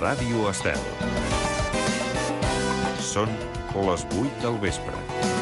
Ràdio Estel. Són les 8 del vespre.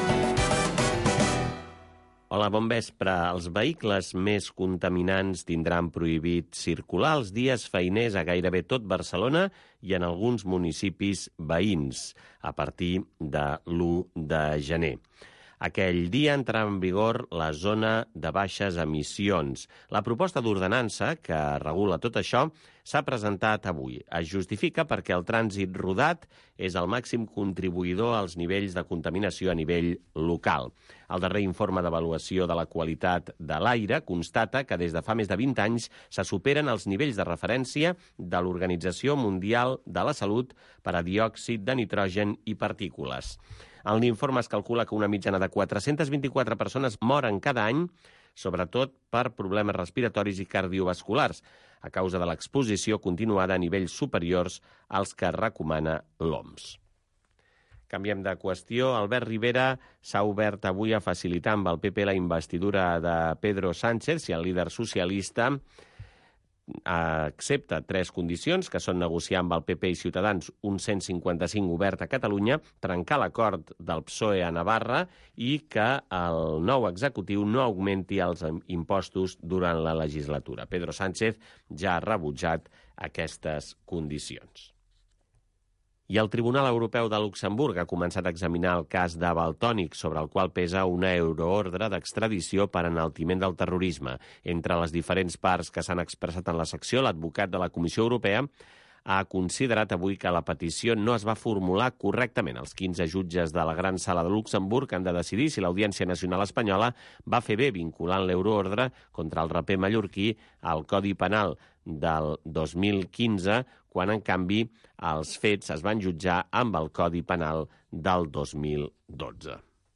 Hola, bon vespre. Els vehicles més contaminants tindran prohibit circular els dies feiners a gairebé tot Barcelona i en alguns municipis veïns a partir de l'1 de gener. Aquell dia entrarà en vigor la zona de baixes emissions. La proposta d'ordenança que regula tot això s'ha presentat avui. Es justifica perquè el trànsit rodat és el màxim contribuïdor als nivells de contaminació a nivell local. El darrer informe d'avaluació de la qualitat de l'aire constata que des de fa més de 20 anys se superen els nivells de referència de l'Organització Mundial de la Salut per a diòxid de nitrogen i partícules. En l'informe es calcula que una mitjana de 424 persones moren cada any, sobretot per problemes respiratoris i cardiovasculars, a causa de l'exposició continuada a nivells superiors als que recomana l'OMS. Canviem de qüestió. Albert Rivera s'ha obert avui a facilitar amb el PP la investidura de Pedro Sánchez, si el líder socialista accepta 3 condicions, que són negociar amb el PP i Ciutadans un 155 obert a Catalunya, trencar l'acord del PSOE a Navarra i que el nou executiu no augmenti els impostos durant la legislatura. Pedro Sánchez ja ha rebutjat aquestes condicions. I el Tribunal Europeu de Luxemburg ha començat a examinar el cas de Valtònyc, sobre el qual pesa una euroordre d'extradició per enaltiment del terrorisme. Entre les diferents parts que s'han expressat en la secció, l'advocat de la Comissió Europea ha considerat avui que la petició no es va formular correctament. Els 15 jutges de la Gran Sala de Luxemburg han de decidir si l'Audiència Nacional Espanyola va fer bé vinculant l'euroordre contra el raper mallorquí al Codi Penal del 2015, quan, en canvi, els fets es van jutjar amb el Codi Penal del 2012.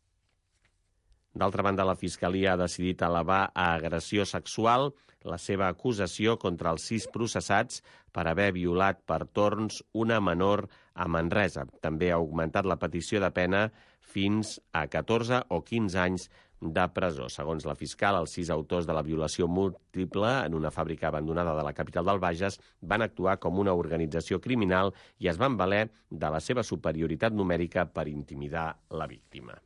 D'altra banda, la Fiscalia ha decidit elevar a agressió sexual la seva acusació contra els 6 processats per haver violat per torns una menor a Manresa. També ha augmentat la petició de pena fins a 14 o 15 anys de presó. Segons la fiscal, els 6 autors de la violació múltiple en una fàbrica abandonada de la capital del Bages van actuar com una organització criminal i es van valer de la seva superioritat numèrica per intimidar la víctima.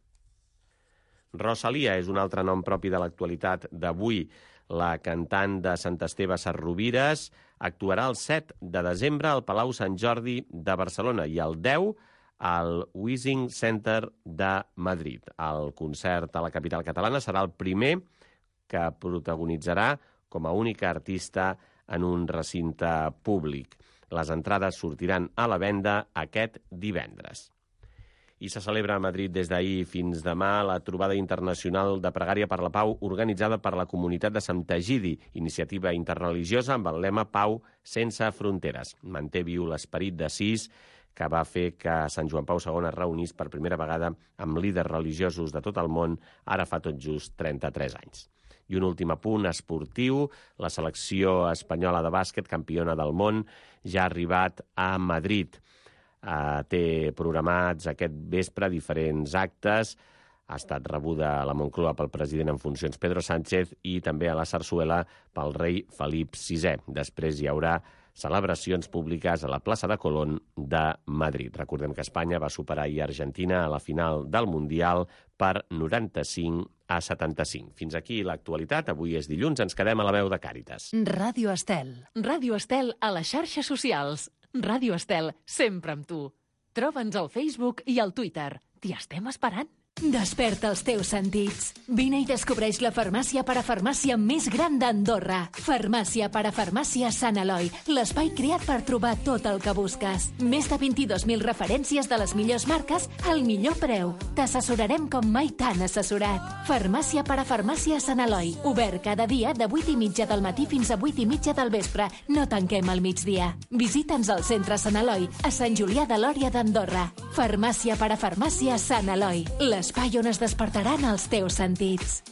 Rosalia és un altre nom propi de l'actualitat d'avui. La cantant de Sant Esteve Sesrovires actuarà el 7 de desembre al Palau Sant Jordi de Barcelona i el 10 al Wishing Center de Madrid. El concert a la capital catalana serà el primer que protagonitzarà com a única artista en un recinte públic. Les entrades sortiran a la venda aquest divendres. I se celebra a Madrid des d'ahir fins demà la trobada internacional de pregària per la pau organitzada per la comunitat de Sant Egidi, iniciativa interreligiosa amb el lema Pau sense fronteres. Manté viu l'esperit d'Assís, que va fer que Sant Joan Pau II es reunís per primera vegada amb líders religiosos de tot el món, ara fa tot just 33 anys. I un últim apunt esportiu, la selecció espanyola de bàsquet, campiona del món, ja ha arribat a Madrid. Té programats aquest vespre diferents actes. Ha estat rebuda a la Moncloa pel president en funcions Pedro Sánchez i també a la Sarsuela pel rei Felip VI. Després hi haurà celebracions públiques a la plaça de Colón de Madrid. Recordem que Espanya va superar ahir Argentina a la final del Mundial per 95-75. Fins aquí l'actualitat. Avui és dilluns, ens quedem a la veu de Càritas. Ràdio Estel. Ràdio Estel a les xarxes socials. Ràdio Estel, sempre amb tu. Troba'ns al Facebook i al Twitter. T'hi estem esperant. Desperta els teus sentits. Vine i descobreix la farmàcia parafarmàcia més gran d'Andorra. Farmàcia parafarmàcia Sant Eloi, l'espai creat per trobar tot el que busques. Més de 22.000 referències de les millors marques al millor preu. T'assessorarem com mai t'han assessorat. Farmàcia parafarmàcia Sant Eloi, obert cada dia de 8:30 del matí fins a 8:30 del vespre. No tanquem al migdia. Visita'ns al centre Sant Eloi, a Sant Julià de Lòria d'Andorra. Farmàcia parafarmàcia Sant Eloi, l'espai on es despertaran els teus sentits.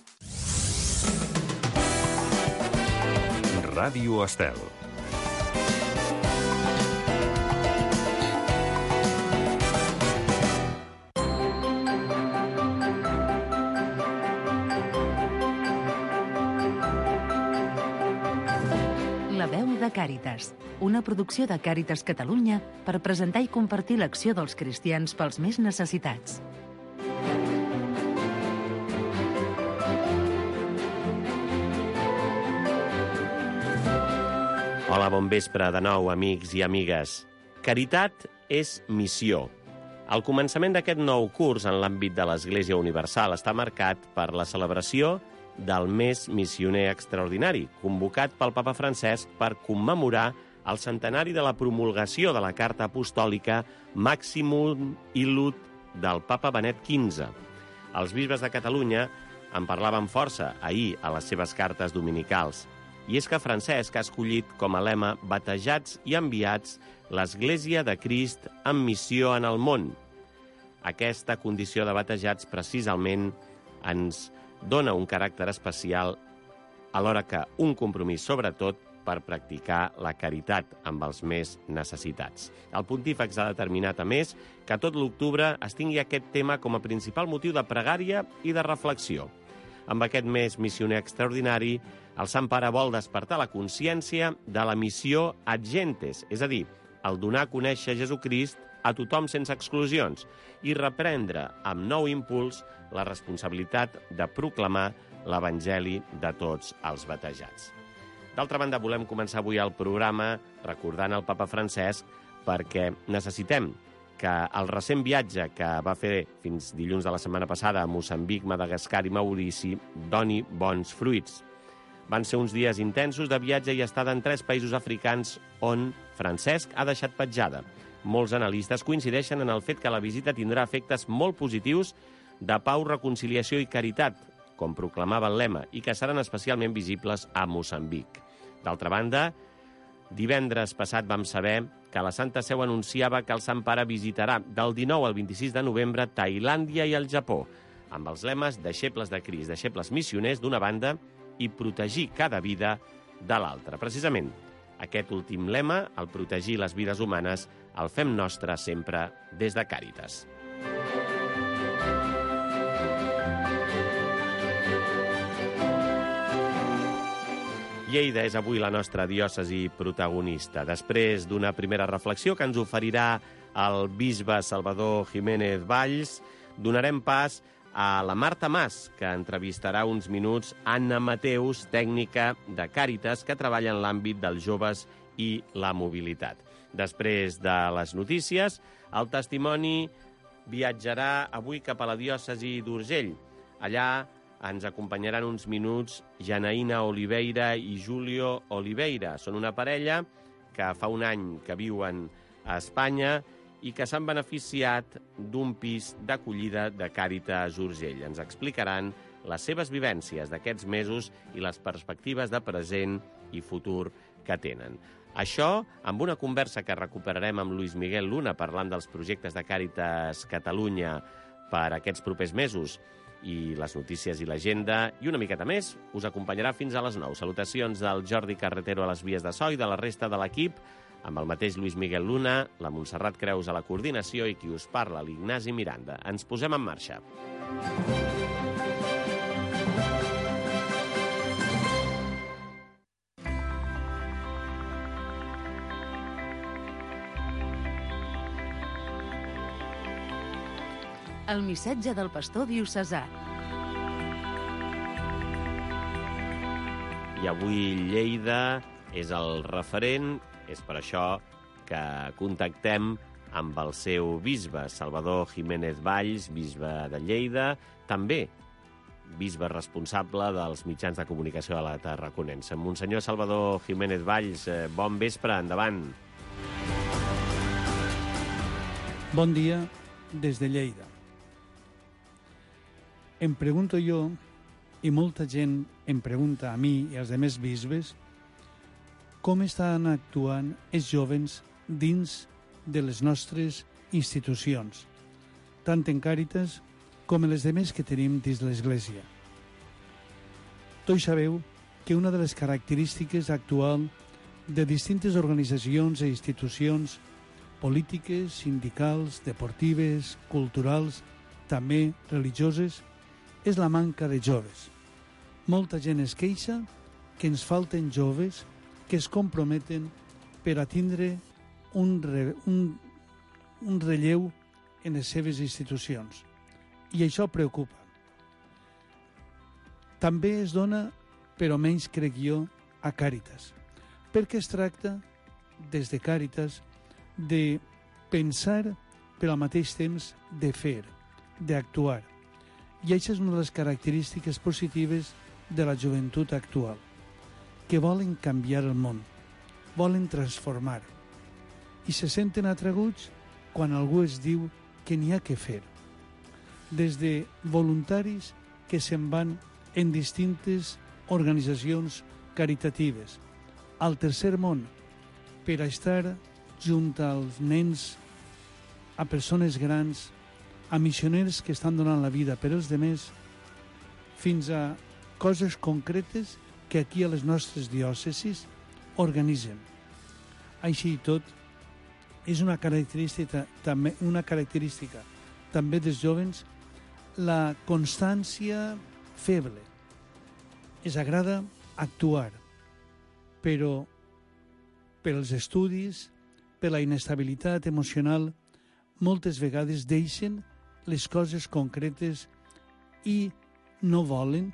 Ràdio Estel. La veu de Càritas. una producció de Càritas Catalunya per presentar i compartir l'acció dels cristians pels més necessitats. Hola, bon vespre de nou, amics i amigues. Caritat és missió. El començament d'aquest nou curs en l'àmbit de l'Església Universal està marcat per la celebració del mes missioner extraordinari, convocat pel papa Francesc per commemorar el centenari de la promulgació de la Carta Apostòlica Maximum Illud del papa Benet XV. Els bisbes de Catalunya en parlaven força ahir a les seves cartes dominicals. I és que Francesc ha escollit com a lema batejats i enviats l'Església de Crist en missió en el món. Aquesta condició de batejats precisament ens dona un caràcter especial alhora que un compromís sobretot per practicar la caritat amb els més necessitats. El pontífex ha determinat, a més, que tot l'octubre es tingui aquest tema com a principal motiu de pregària i de reflexió. Amb aquest mes missioner extraordinari, el Sant Pare vol despertar la consciència de la missió ad gentes, és a dir, el donar a conèixer Jesucrist a tothom sense exclusions i reprendre amb nou impuls la responsabilitat de proclamar l'Evangeli de tots els batejats. D'altra banda, volem començar avui el programa recordant el papa Francesc perquè necessitem que el recent viatge que va fer fins dilluns de la setmana passada a Moçambic, Madagascar i Maurici doni bons fruits. Van ser uns dies intensos de viatge i estada en 3 països africans on Francesc ha deixat petjada. Molts analistes coincideixen en el fet que la visita tindrà efectes molt positius de pau, reconciliació i caritat, com proclamava el lema, i que seran especialment visibles a Moçambic. D'altra banda, divendres passat vam saber que la Santa Seu anunciava que el Sant Pare visitarà del 19 al 26 de novembre Tailàndia i el Japó, amb els lemes deixebles de Crist, deixebles missioners d'una banda i protegir cada vida de l'altra. Precisament, aquest últim lema, el protegir les vides humanes, el fem nostre sempre des de Càritas. Lleida és avui la nostra diòcesi protagonista. Després d'una primera reflexió que ens oferirà el bisbe Salvador Jiménez Valls, donarem pas a la Marta Mas, que entrevistarà uns minuts Anna Mateus, tècnica de Càritas, que treballa en l'àmbit dels joves i la mobilitat. Després de les notícies, el testimoni viatjarà avui cap a la diòcesi d'Urgell. Allà ens acompanyaran uns minuts Janaïna Oliveira i Julio Oliveira. Són una parella que fa un any que viuen a Espanya i que s'han beneficiat d'un pis d'acollida de Càritas Urgell. Ens explicaran les seves vivències d'aquests mesos i les perspectives de present i futur que tenen. Això amb una conversa que recuperarem amb Luis Miguel Luna parlant dels projectes de Càritas Catalunya per aquests propers mesos i les notícies i l'agenda, i una miqueta més us acompanyarà fins a les 9. Salutacions del Jordi Carretero a les vies de so i de la resta de l'equip, amb el mateix Luis Miguel Luna, la Montserrat Creus a la coordinació i qui us parla, l'Ignasi Miranda. Ens posem en marxa. El missatge del pastor diocesà. I avui Lleida és el referent, és per això que contactem amb el seu bisbe, Salvador Jiménez Valls, bisbe de Lleida, també bisbe responsable dels mitjans de comunicació de la Tarraconense. Monsenyor Salvador Jiménez Valls, bon vespre, endavant. Bon dia des de Lleida. Em pregunto jo, i molta gent em pregunta a mi i als demés bisbes, com estan actuant els jovens dins de les nostres institucions, tant en Càritas com en les demés que tenim dins l'Església. Tots sabeu que una de les característiques actuals de distintes organitzacions i institucions polítiques, sindicals, deportives, culturals, també religioses, és la manca de joves. Molta gent es queixa que ens falten joves que es comprometen per a tindre un relleu en les seves institucions. I això preocupa. També es dona, però menys crec jo, a Càritas, perquè es tracta, des de Càritas, de pensar, però al mateix temps de fer, d'actuar. I això és una de les característiques positives de la joventut actual, que volen canviar el món, volen transformar, i se senten atraguts quan algú es diu que n'hi ha que fer. Des de voluntaris que se'n van en distintes organitzacions caritatives, al tercer món, per a estar junt als nens, a persones grans, a missioners que estan donant la vida per als demés, fins a coses concretes que aquí a les nostres diòcesis organitzen. Així i tot, és una característica també dels jovens la constància feble. Es agrada actuar, però per als estudis, per la inestabilitat emocional, moltes vegades deixen les coses concretes i no volen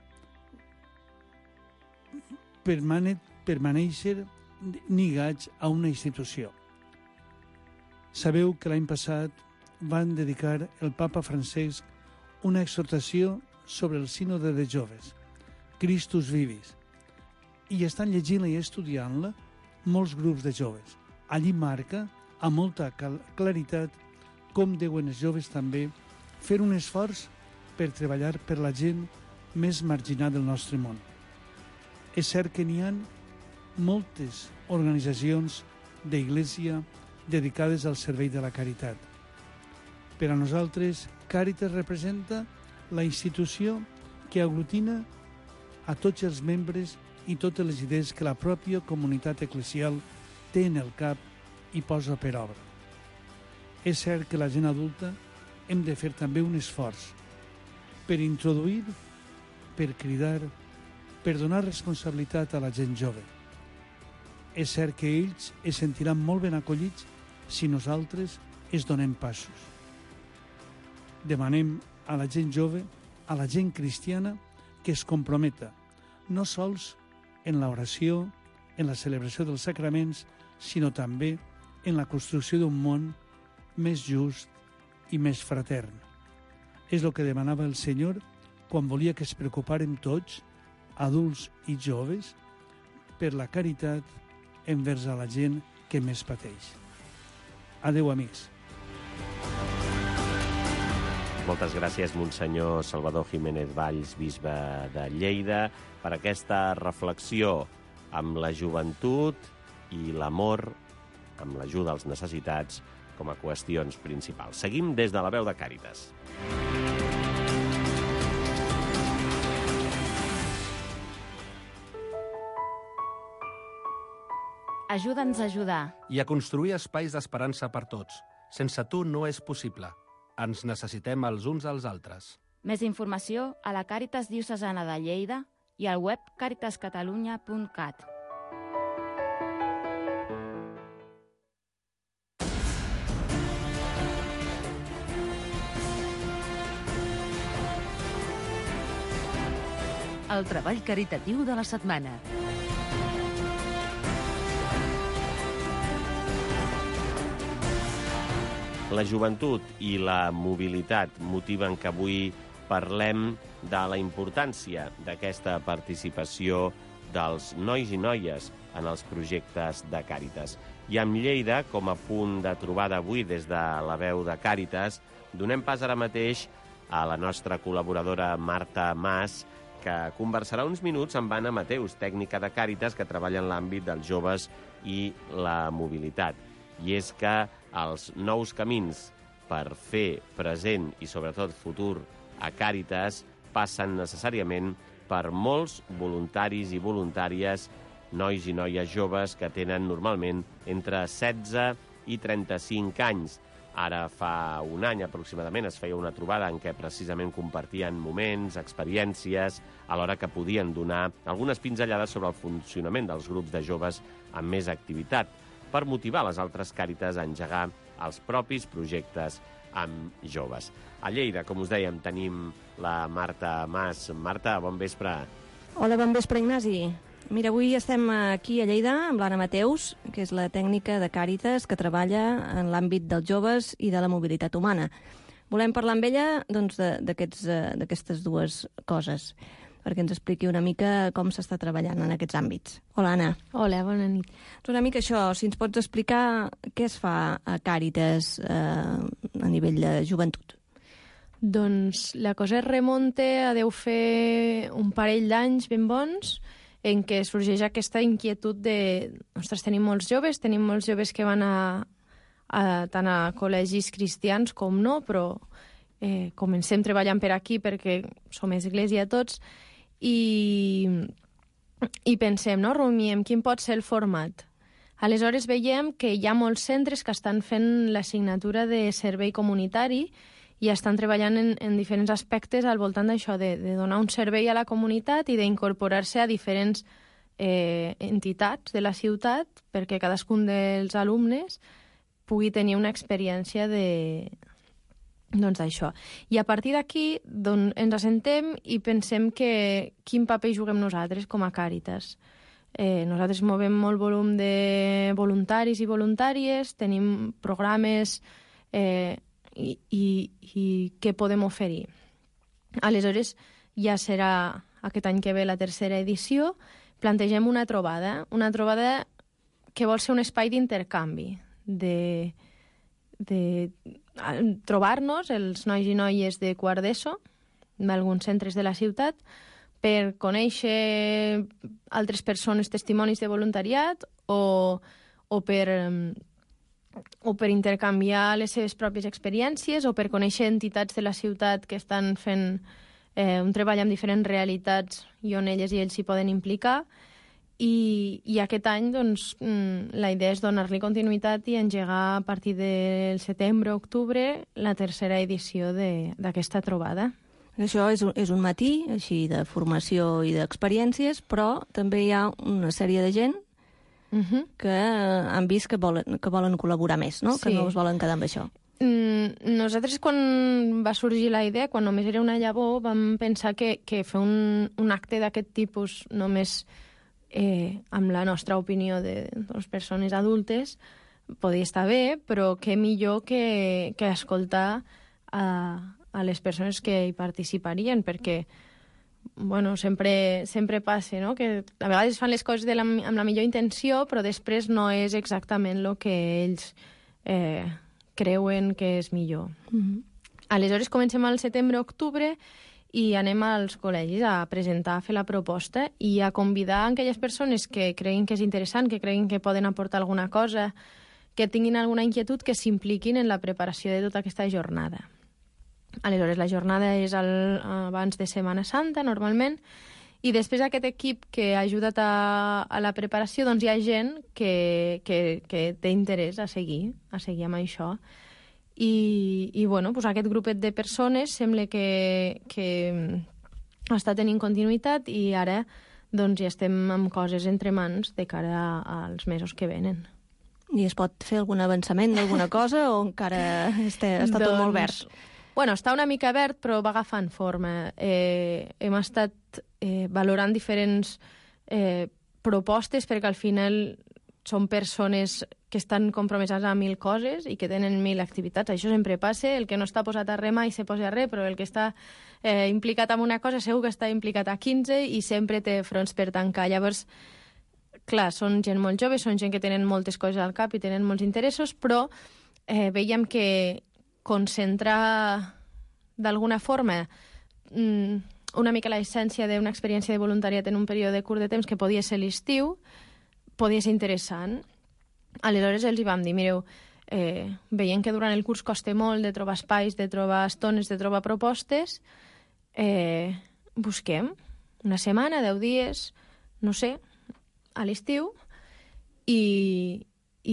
permanèixer lligats a una institució. Sabeu que l'any passat van dedicar el papa Francesc una exhortació sobre el sínode de joves, Christus Vivis, i estan llegint-la i estudiant-la molts grups de joves. Allí marca, amb molta claritat, com deuen els joves també fer un esforç per treballar per la gent més marginada del nostre món. És cert que n'hi ha moltes organitzacions d'Església dedicades al servei de la caritat. Per a nosaltres, Càritas representa la institució que aglutina a tots els membres i totes les idees que la pròpia comunitat eclesial té en el cap i posa per obra. És cert que la gent adulta hem de fer també un esforç per introduir, per cridar, per donar responsabilitat a la gent jove. És cert que ells es sentiran molt ben acollits si nosaltres es donem passos. Demanem a la gent jove, a la gent cristiana, que es comprometa, no sols en l'oració, en la celebració dels sacraments, sinó també en la construcció d'un món més just i més fratern. És el que demanava el Senyor quan volia que es preocupàrem tots, adults i joves, per la caritat envers a la gent que més pateix. Adéu, amics. Moltes gràcies, Monsenyor Salvador Jiménez Valls, bisbe de Lleida, per aquesta reflexió amb la joventut i l'amor, amb l'ajuda als necessitats, com a qüestions principals. Seguim des de la veu de Càritas. Ajuda'ns a ajudar. I a construir espais d'esperança per tots. Sense tu no és possible. Ens necessitem els uns als altres. Més informació a la Càritas Diocesana de Lleida i al web caritascatalunya.cat. El treball caritatiu de la setmana. La joventut i la mobilitat motiven que avui parlem de la importància d'aquesta participació dels nois i noies en els projectes de Càritas. I amb Lleida, com a punt de trobada avui des de la veu de Càritas, donem pas ara mateix a la nostra col·laboradora Marta Mas, que conversarà uns minuts amb Anna Mateus, tècnica de Càritas que treballa en l'àmbit dels joves i la mobilitat. I és que els nous camins per fer present i sobretot futur a Càritas passen necessàriament per molts voluntaris i voluntàries, nois i noies joves que tenen normalment entre 16 i 35 anys. Ara fa un any aproximadament es feia una trobada en què precisament compartien moments, experiències, alhora que podien donar algunes pinzellades sobre el funcionament dels grups de joves amb més activitat. per motivar les altres Càritas a engegar els propis projectes amb joves. A Lleida, com us dèiem, tenim la Marta Mas. Marta, bon vespre. Hola, bon vespre, Ignasi. Mira, avui estem aquí a Lleida amb l'Anna Mateus, que és la tècnica de Càritas que treballa en l'àmbit dels joves i de la mobilitat humana. Volem parlar amb ella doncs, d'aquestes dues coses, perquè ens expliqui una mica com s'està treballant en aquests àmbits. Hola, Anna. Hola, bona nit. Una mica això, si ens pots explicar què es fa a Càritas a nivell de joventut. Doncs la cosa es remunta a deu fer un parell d'anys ben bons, en què sorgeix aquesta inquietud de... Ostres, tenim molts joves que van tant a col·legis cristians com no, però comencem treballant per aquí perquè som església tots i pensem, no? Rumiem, quin pot ser el format? Aleshores veiem que hi ha molts centres que estan fent l'assignatura de servei comunitari i estan treballant en diferents aspectes al voltant d'això, de donar un servei a la comunitat i d'incorporar-se a diferents entitats de la ciutat perquè cadascun dels alumnes pugui tenir una experiència d'això. I a partir d'aquí ens assentem i pensem que quin paper juguem nosaltres com a Càritas. Nosaltres movem molt volum de voluntaris i voluntàries, tenim programes i què podem oferir. Aleshores, ja serà aquest any que ve la tercera edició, plantegem una trobada que vol ser un espai d'intercanvi, de trobar-nos, els nois i noies de quart d'ESO, d'alguns centres de la ciutat, per conèixer altres persones, testimonis de voluntariat, o per intercanviar les seves pròpies experiències o per conèixer entitats de la ciutat que estan fent un treball amb diferents realitats i on elles i ells s'hi poden implicar. I aquest any doncs, la idea és donar-li continuïtat i engegar a partir del setembre-octubre la tercera edició d'aquesta trobada. Això és un matí, així, de formació i d'experiències, però també hi ha una sèrie de gent que han vist que volen col·laborar més, no? Sí. Que no es volen quedar amb això. Nosaltres, quan va sorgir la idea, quan només era una llavor, vam pensar que fer un acte d'aquest tipus només amb la nostra opinió de les persones adultes podia estar bé, però què millor que escoltar a les persones que hi participarien, perquè bueno, sempre passa, no? Que a vegades fan les coses amb la millor intenció, però després no és exactament el que ells creuen que és millor. Aleshores comencem al setembre-octubre i anem als col·legis a presentar, a fer la proposta i a convidar aquelles persones que creguin que és interessant, que creguin que poden aportar alguna cosa, que tinguin alguna inquietud, que s'impliquin en la preparació de tota aquesta jornada. Aleshores, la jornada és abans de Setmana Santa, normalment, i després aquest equip que ha ajudat a la preparació, doncs hi ha gent que té interès a seguir amb això. I bueno, doncs aquest grupet de persones sembla que està tenint continuïtat i ara doncs, ja estem amb coses entre mans de cara als mesos que venen. I es pot fer algun avançament d'alguna cosa o encara està tot molt verd? Bueno, està una mica verd, però va agafant forma. Hem estat valorant diferents propostes perquè al final són persones que estan compromeses a 1000 coses i que tenen 1000 activitats. Això sempre passa. El que no està posat a res mai se posa a res, però el que està implicat en una cosa segur que està implicat a 15 i sempre té fronts per tancar. Llavors, clar, són gent molt jove, són gent que tenen moltes coses al cap i tenen molts interessos, però veiem que concentrar d'alguna forma una mica l'essència d'una experiència de voluntariat en un període curt de temps que podia ser l'estiu, podia ser interessant. Aleshores els hi vam dir, mireu, veient que durant el curs costa molt de trobar espais, de trobar estones, de trobar propostes, busquem una setmana, 10 dies, no sé, a l'estiu, i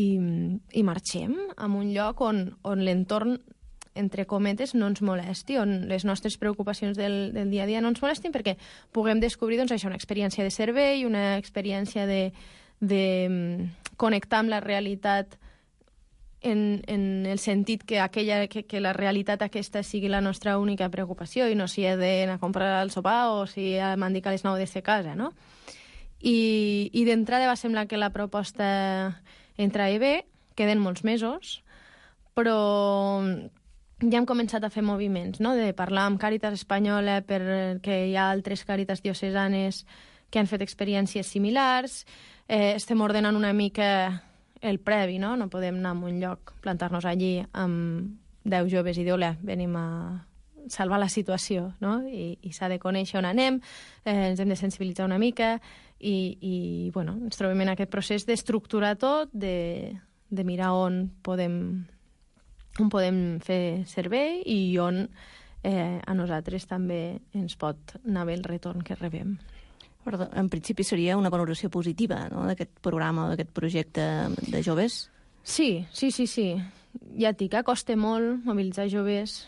marxem a un lloc on l'entorn, entre cometes, no ens molesti, on les nostres preocupacions del dia a dia no ens molestin, perquè puguem descobrir doncs, això, una experiència de servei, una experiència de connectar amb la realitat en el sentit que la realitat aquesta sigui la nostra única preocupació i no si he d'anar a comprar el sopar o si m'han dit que a les 9 de ser casa, no? I d'entrada va semblar que la proposta entrava bé, queden molts mesos, però ja hem començat a fer moviments, no? De parlar amb Càritas Espanyola perquè hi ha altres Càritas diocesanes que han fet experiències similars. Estem ordenant una mica el previ, no? No podem anar a un lloc, plantar-nos allí amb 10 joves i dir, hola, venim a salvar la situació, no? I s'ha de conèixer on anem, ens hem de sensibilitzar una mica i bueno, ens trobem en aquest procés d'estructurar tot, de mirar on podem fer servei i on a nosaltres també ens pot anar bé el retorn que rebem. Però en principi seria una valoració positiva, no?, d'aquest programa o d'aquest projecte de joves? Sí. Ja et dic, costa molt mobilitzar joves.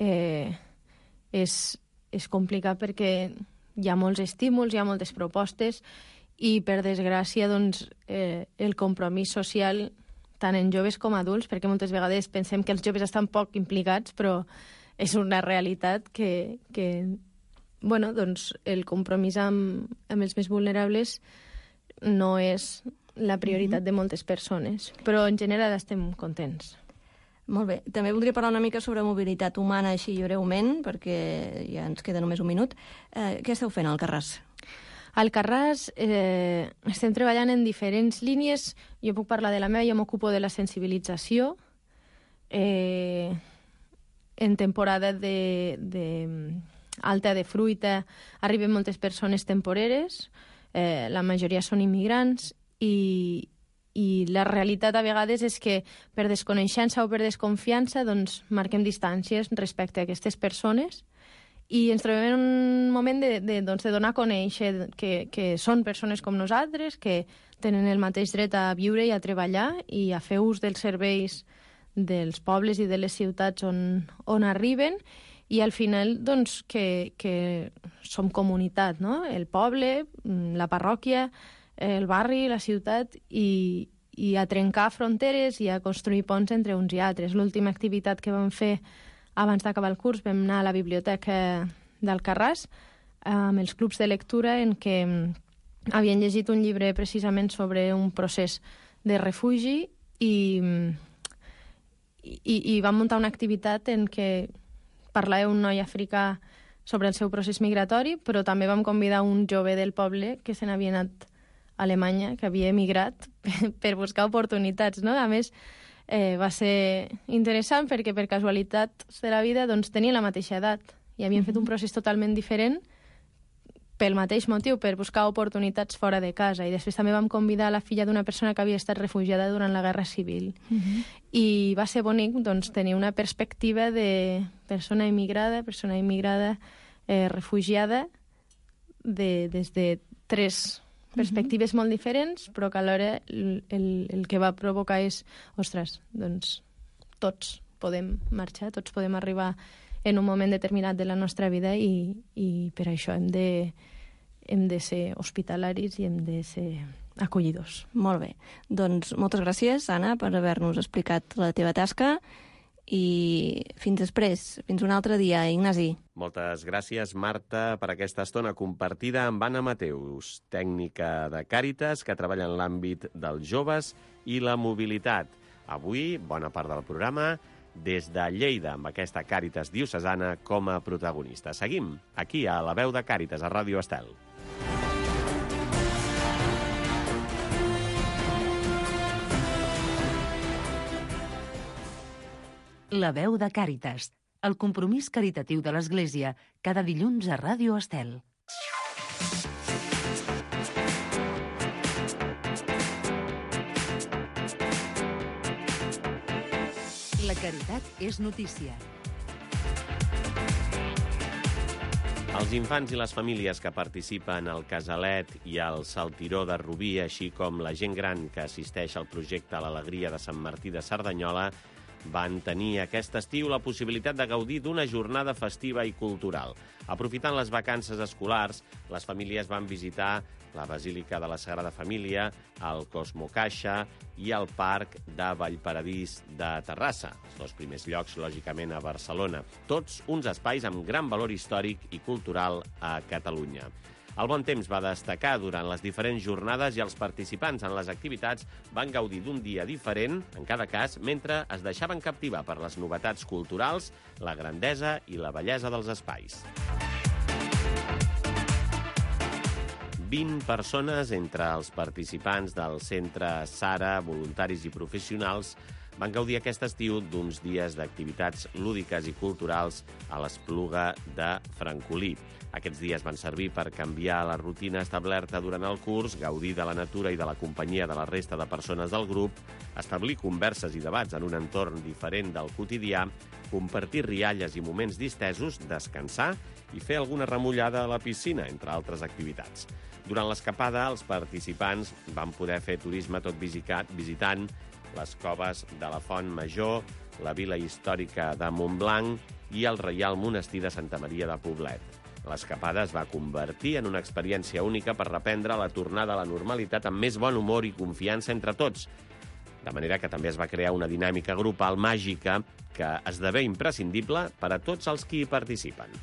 És complicat perquè hi ha molts estímuls, hi ha moltes propostes i, per desgràcia, doncs, el compromís social, tant en joves com adults, perquè moltes vegades pensem que els joves estan poc implicats, però és una realitat que bueno, doncs el compromís amb els més vulnerables no és la prioritat de moltes persones, però en general estem contents. Molt bé. També voldria parlar una mica sobre mobilitat humana, així breument, perquè ja ens queda només un minut. Què esteu fent al Carràs? Al Carràs estem treballant en diferents línies. Jo puc parlar de la meva, jo m'ocupo de la sensibilització. En temporada alta de fruita arriben moltes persones temporeres, la majoria són immigrants i la realitat a vegades és que per desconeixença o per desconfiança doncs marquem distàncies respecte a aquestes persones i ens trobem en un moment de donar a conèixer que són persones com nosaltres, que tenen el mateix dret a viure i a treballar i a fer ús dels serveis dels pobles i de les ciutats on arriben. I al final, doncs, que som comunitat, no? El poble, la parròquia, el barri, la ciutat, i a trencar fronteres i a construir ponts entre uns i altres. L'última activitat que vam fer abans d'acabar el curs vam anar a la biblioteca d'Alcarràs amb els clubs de lectura en què havien llegit un llibre precisament sobre un procés de refugi i vam muntar una activitat en què parlava un noi africà sobre el seu procés migratori, però també vam convidar un jove del poble que se n'havia anat a Alemanya, que havia emigrat per buscar oportunitats, no? A més, va ser interessant perquè per casualitats de la vida doncs, tenien la mateixa edat i havien fet un procés totalment diferent pel mateix motiu, per buscar oportunitats fora de casa. I després també vam convidar la filla d'una persona que havia estat refugiada durant la Guerra Civil. I va ser bonic doncs, tenir una perspectiva de persona immigrada, refugiada, des de tres perspectives molt diferents, però que alhora el que va provocar és, ostres, doncs tots podem marxar, tots podem arribar en un moment determinat de la nostra vida i per això hem de ser hospitalaris i hem de ser acollidors. Molt bé. Doncs moltes gràcies, Anna, per haver-nos explicat la teva tasca i fins després, fins un altre dia, Ignasi. Moltes gràcies, Marta, per aquesta estona compartida amb Anna Mateus, tècnica de Càritas que treballa en l'àmbit dels joves i la mobilitat. Avui, bona part del programa, des de Lleida, amb aquesta Càritas diocesana com a protagonista. Seguim aquí a La Veu de Càritas, a Ràdio Estel. La Veu de Càritas, el compromís caritatiu de l'Església, cada dilluns a Ràdio Estel. La caritat és notícia. Els infants i les famílies que participen al Casalet i al Saltiró de Rubí, així com la gent gran que assisteix al projecte L'Alegria de Sant Martí de Cerdanyola, van tenir aquest estiu la possibilitat de gaudir d'una jornada festiva i cultural. Aprofitant les vacances escolars, les famílies van visitar la Basílica de la Sagrada Família, el Cosmo Caixa i el Parc de Vallparadís de Terrassa, els dos primers llocs, lògicament, a Barcelona. Tots uns espais amb gran valor històric i cultural a Catalunya. El bon temps va destacar durant les diferents jornades i els participants en les activitats van gaudir d'un dia diferent, en cada cas, mentre es deixaven captivar per les novetats culturals, la grandesa i la bellesa dels espais. 20 persones entre els participants del Centre Sara, voluntaris i professionals, van gaudir aquest estiu d'uns dies d'activitats lúdiques i culturals a l'Espluga de Francolí. Aquests dies van servir per canviar la rutina establerta durant el curs, gaudir de la natura i de la companyia de la resta de persones del grup, establir converses i debats en un entorn diferent del quotidià, compartir rialles i moments distesos, descansar i fer alguna remullada a la piscina, entre altres activitats. Durant l'escapada, els participants van poder fer turisme tot visitant les coves de la Font Major, la vila històrica de Montblanc i el Reial Monestir de Santa Maria de Poblet. L'escapada es va convertir en una experiència única per reprendre la tornada a la normalitat amb més bon humor i confiança entre tots. De manera que també es va crear una dinàmica grupal màgica que esdevé imprescindible per a tots els qui hi participen.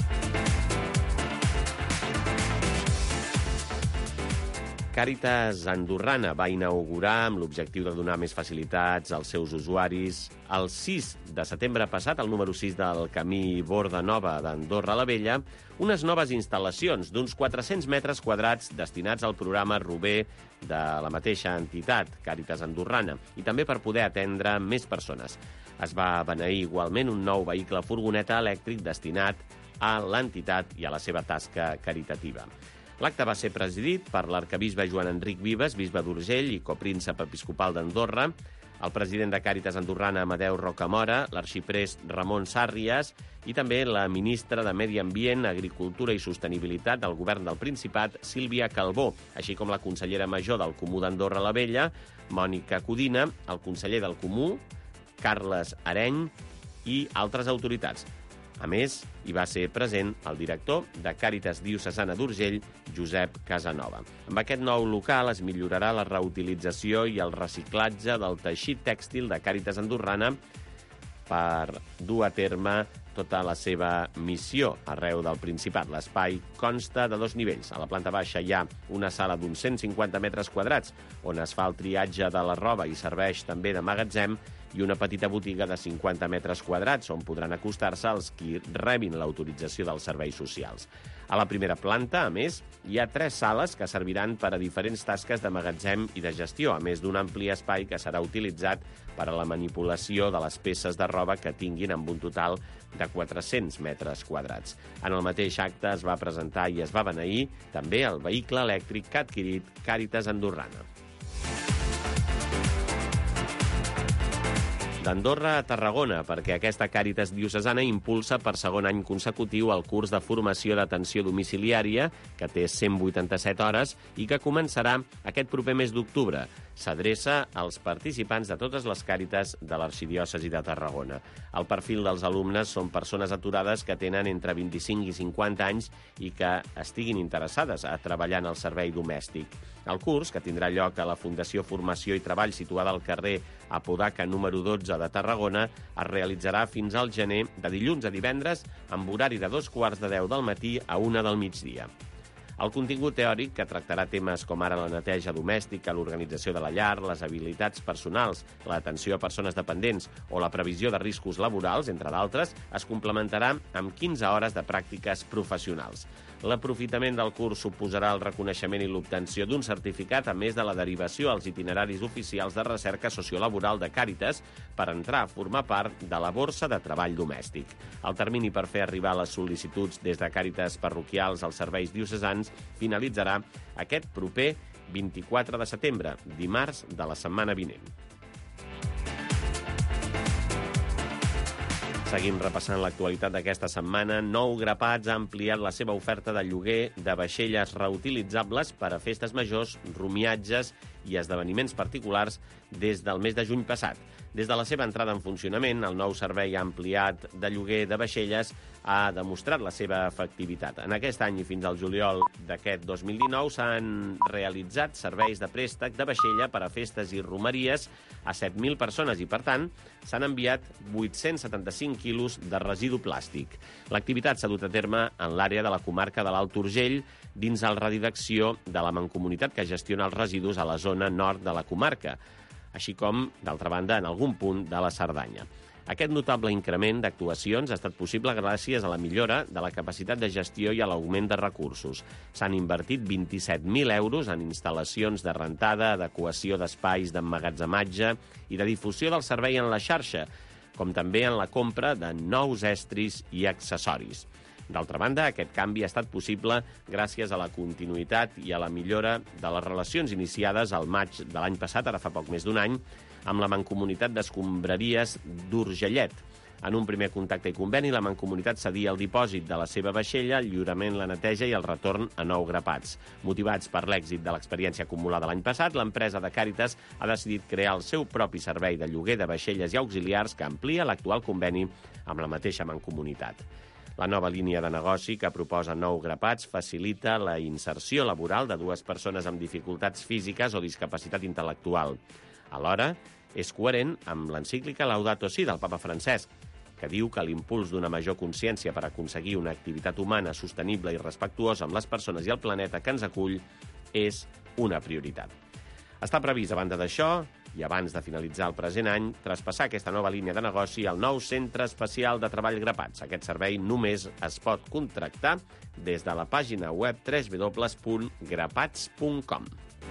Càritas Andorrana va inaugurar, amb l'objectiu de donar més facilitats als seus usuaris, el 6 de setembre passat, el número 6 del camí Borda Nova d'Andorra la Vella, unes noves instal·lacions d'uns 400 metres quadrats destinats al programa Rober de la mateixa entitat, Càritas Andorrana, i també per poder atendre més persones. Es va beneir igualment un nou vehicle furgoneta elèctric destinat a l'entitat i a la seva tasca caritativa. L'acte va ser presidit per l'arquebisbe Joan Enric Vives, bisbe d'Urgell i copríncep episcopal d'Andorra, el president de Càritas Andorrana, Amadeu Rocamora, l'arxiprest Ramon Sàrries i també la ministra de Medi Ambient, Agricultura i Sostenibilitat del Govern del Principat, Sílvia Calbó, així com la consellera major del Comú d'Andorra la Vella, Mònica Codina, el conseller del Comú, Carles Areny i altres autoritats. A més, hi va ser present el director de Càritas Diocesana d'Urgell, Josep Casanova. Amb aquest nou local es millorarà la reutilització i el reciclatge del teixit tèxtil de Càritas Andorrana per dur a terme tota la seva missió arreu del Principat. L'espai consta de 2 nivells. A la planta baixa hi ha una sala d'uns 150 metres quadrats on es fa el triatge de la roba i serveix també de magatzem, i una petita botiga de 50 metres quadrats on podran acostar-se els qui rebin l'autorització dels serveis socials. A la primera planta, a més, hi ha 3 sales que serviran per a diferents tasques de magatzem i de gestió, a més d'un ampli espai que serà utilitzat per a la manipulació de les peces de roba que tinguin amb un total de 400 metres quadrats. En el mateix acte es va presentar i es va beneir també el vehicle elèctric que ha adquirit Càritas Andorrana. D'Andorra a Tarragona, perquè aquesta Càritas diocesana impulsa per segon any consecutiu el curs de formació d'atenció domiciliària, que té 187 hores i que començarà aquest proper mes d'octubre. S'adreça als participants de totes les Càritas de l'Arxidiòcesi de Tarragona. El perfil dels alumnes són persones aturades que tenen entre 25 i 50 anys i que estiguin interessades a treballar en el servei domèstic. El curs, que tindrà lloc a la Fundació Formació i Treball situada al carrer Apodaca número 12 de Tarragona, es realitzarà fins al gener, de dilluns a divendres, amb horari de 9:45 del matí a 1 del migdia. El contingut teòric, que tractarà temes com ara la neteja domèstica, l'organització de la llar, les habilitats personals, l'atenció a persones dependents o la previsió de riscos laborals, entre d'altres, es complementarà amb 15 hores de pràctiques professionals. L'aprofitament del curs suposarà el reconeixement i l'obtenció d'un certificat, a més de la derivació als itineraris oficials de recerca sociolaboral de Càritas per entrar a formar part de la borsa de treball domèstic. El termini per fer arribar les sol·licituds des de Càritas parroquials als serveis diocesans finalitzarà aquest proper 24 de setembre, dimarts de la setmana vinent. Seguim repassant l'actualitat d'aquesta setmana. Nou Grapats ha ampliat la seva oferta de lloguer de vaixelles reutilitzables per a festes majors, romiatges i esdeveniments particulars des del mes de juny passat. Des de la seva entrada en funcionament, el nou servei ampliat de lloguer de vaixelles ha demostrat la seva efectivitat. En aquest any i fins al juliol d'aquest 2019 s'han realitzat serveis de préstec de vaixella per a festes i romeries a 7.000 persones i, per tant, s'han enviat 875 quilos de residu plàstic. L'activitat s'ha dut a terme en l'àrea de la comarca de l'Alt Urgell, dins el radi d'acció de la Mancomunitat que gestiona els residus a la zona nord de la comarca, així com, d'altra banda, en algun punt de la Cerdanya. Aquest notable increment d'actuacions ha estat possible gràcies a la millora de la capacitat de gestió i a l'augment de recursos. S'han invertit 27.000 euros en instal·lacions de rentada, adequació d'espais d'emmagatzematge i de difusió del servei en la xarxa, com també en la compra de nous estris i accessoris. D'altra banda, aquest canvi ha estat possible gràcies a la continuïtat i a la millora de les relacions iniciades al maig de l'any passat, ara fa poc més d'un any, amb la Mancomunitat d'Escombraries d'Urgellet. En un primer contacte i conveni, la Mancomunitat cedia el dipòsit de la seva vaixella, el lliurament, la neteja i el retorn a nou grapats. Motivats per l'èxit de l'experiència acumulada l'any passat, l'empresa de Càritas ha decidit crear el seu propi servei de lloguer de vaixelles i auxiliars que amplia l'actual conveni amb la mateixa Mancomunitat. La nova línia de negoci que proposa nou grapats facilita la inserció laboral de dues persones amb dificultats físiques o discapacitat intel·lectual. Alhora, és coherent amb l'encíclica Laudato Si del papa Francesc, que diu que l'impuls d'una major consciència per aconseguir una activitat humana sostenible i respectuosa amb les persones i el planeta que ens acull és una prioritat. Està previst, a banda d'això, i abans de finalitzar el present any, traspassar aquesta nova línia de negoci al nou Centre Especial de Treball Grapats. Aquest servei només es pot contractar des de la pàgina web www.grapats.com.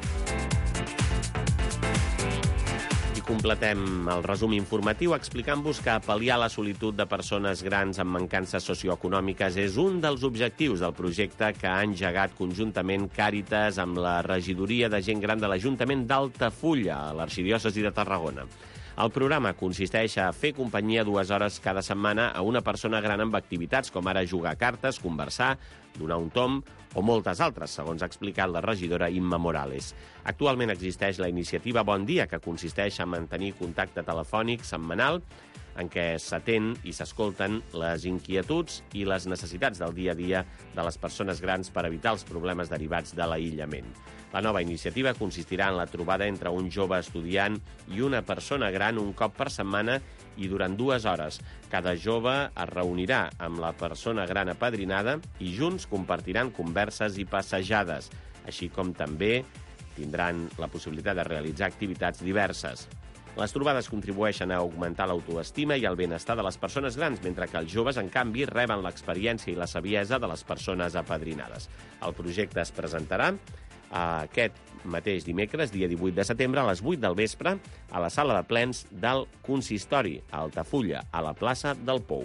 Completem el resum informatiu explicant-vos que pal·liar la solitud de persones grans amb mancances socioeconòmiques és un dels objectius del projecte que ha engegat conjuntament Càritas amb la regidoria de gent gran de l'Ajuntament d'Altafulla, a l'Arxidiòcesi de Tarragona. El programa consisteix a fer companyia 2 hores cada setmana a una persona gran amb activitats com ara jugar a cartes, conversar, donar un tomb o moltes altres, segons ha explicat la regidora Imma Morales. Actualment existeix la iniciativa Bon Dia, que consisteix en mantenir contacte telefònic setmanal en què s'atén i s'escolten les inquietuds i les necessitats del dia a dia de les persones grans per evitar els problemes derivats de l'aïllament. La nova iniciativa consistirà en la trobada entre un jove estudiant i una persona gran un cop per setmana i durant 2 hores. Cada jove es reunirà amb la persona gran apadrinada i junts compartiran converses i passejades, així com també tindran la possibilitat de realitzar activitats diverses. Les trobades contribueixen a augmentar l'autoestima i el benestar de les persones grans, mentre que els joves, en canvi, reben l'experiència i la saviesa de les persones apadrinades. El projecte es presentarà aquest mateix dimecres, dia 18 de setembre, a les 8 del vespre, a la sala de plens del Consistori, a Altafulla, a la plaça del Pou.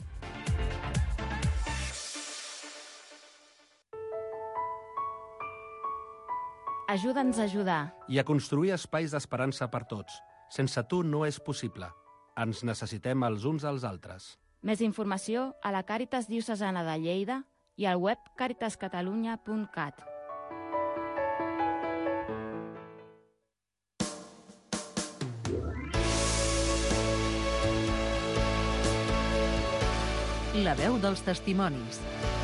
Ajuda'ns a ajudar. I a construir espais d'esperança per tots. Sense tu no és possible. Ens necessitem els uns als altres. Més informació a la Càritas Diocesana de Lleida i al web caritascatalunya.cat. La veu dels testimonis.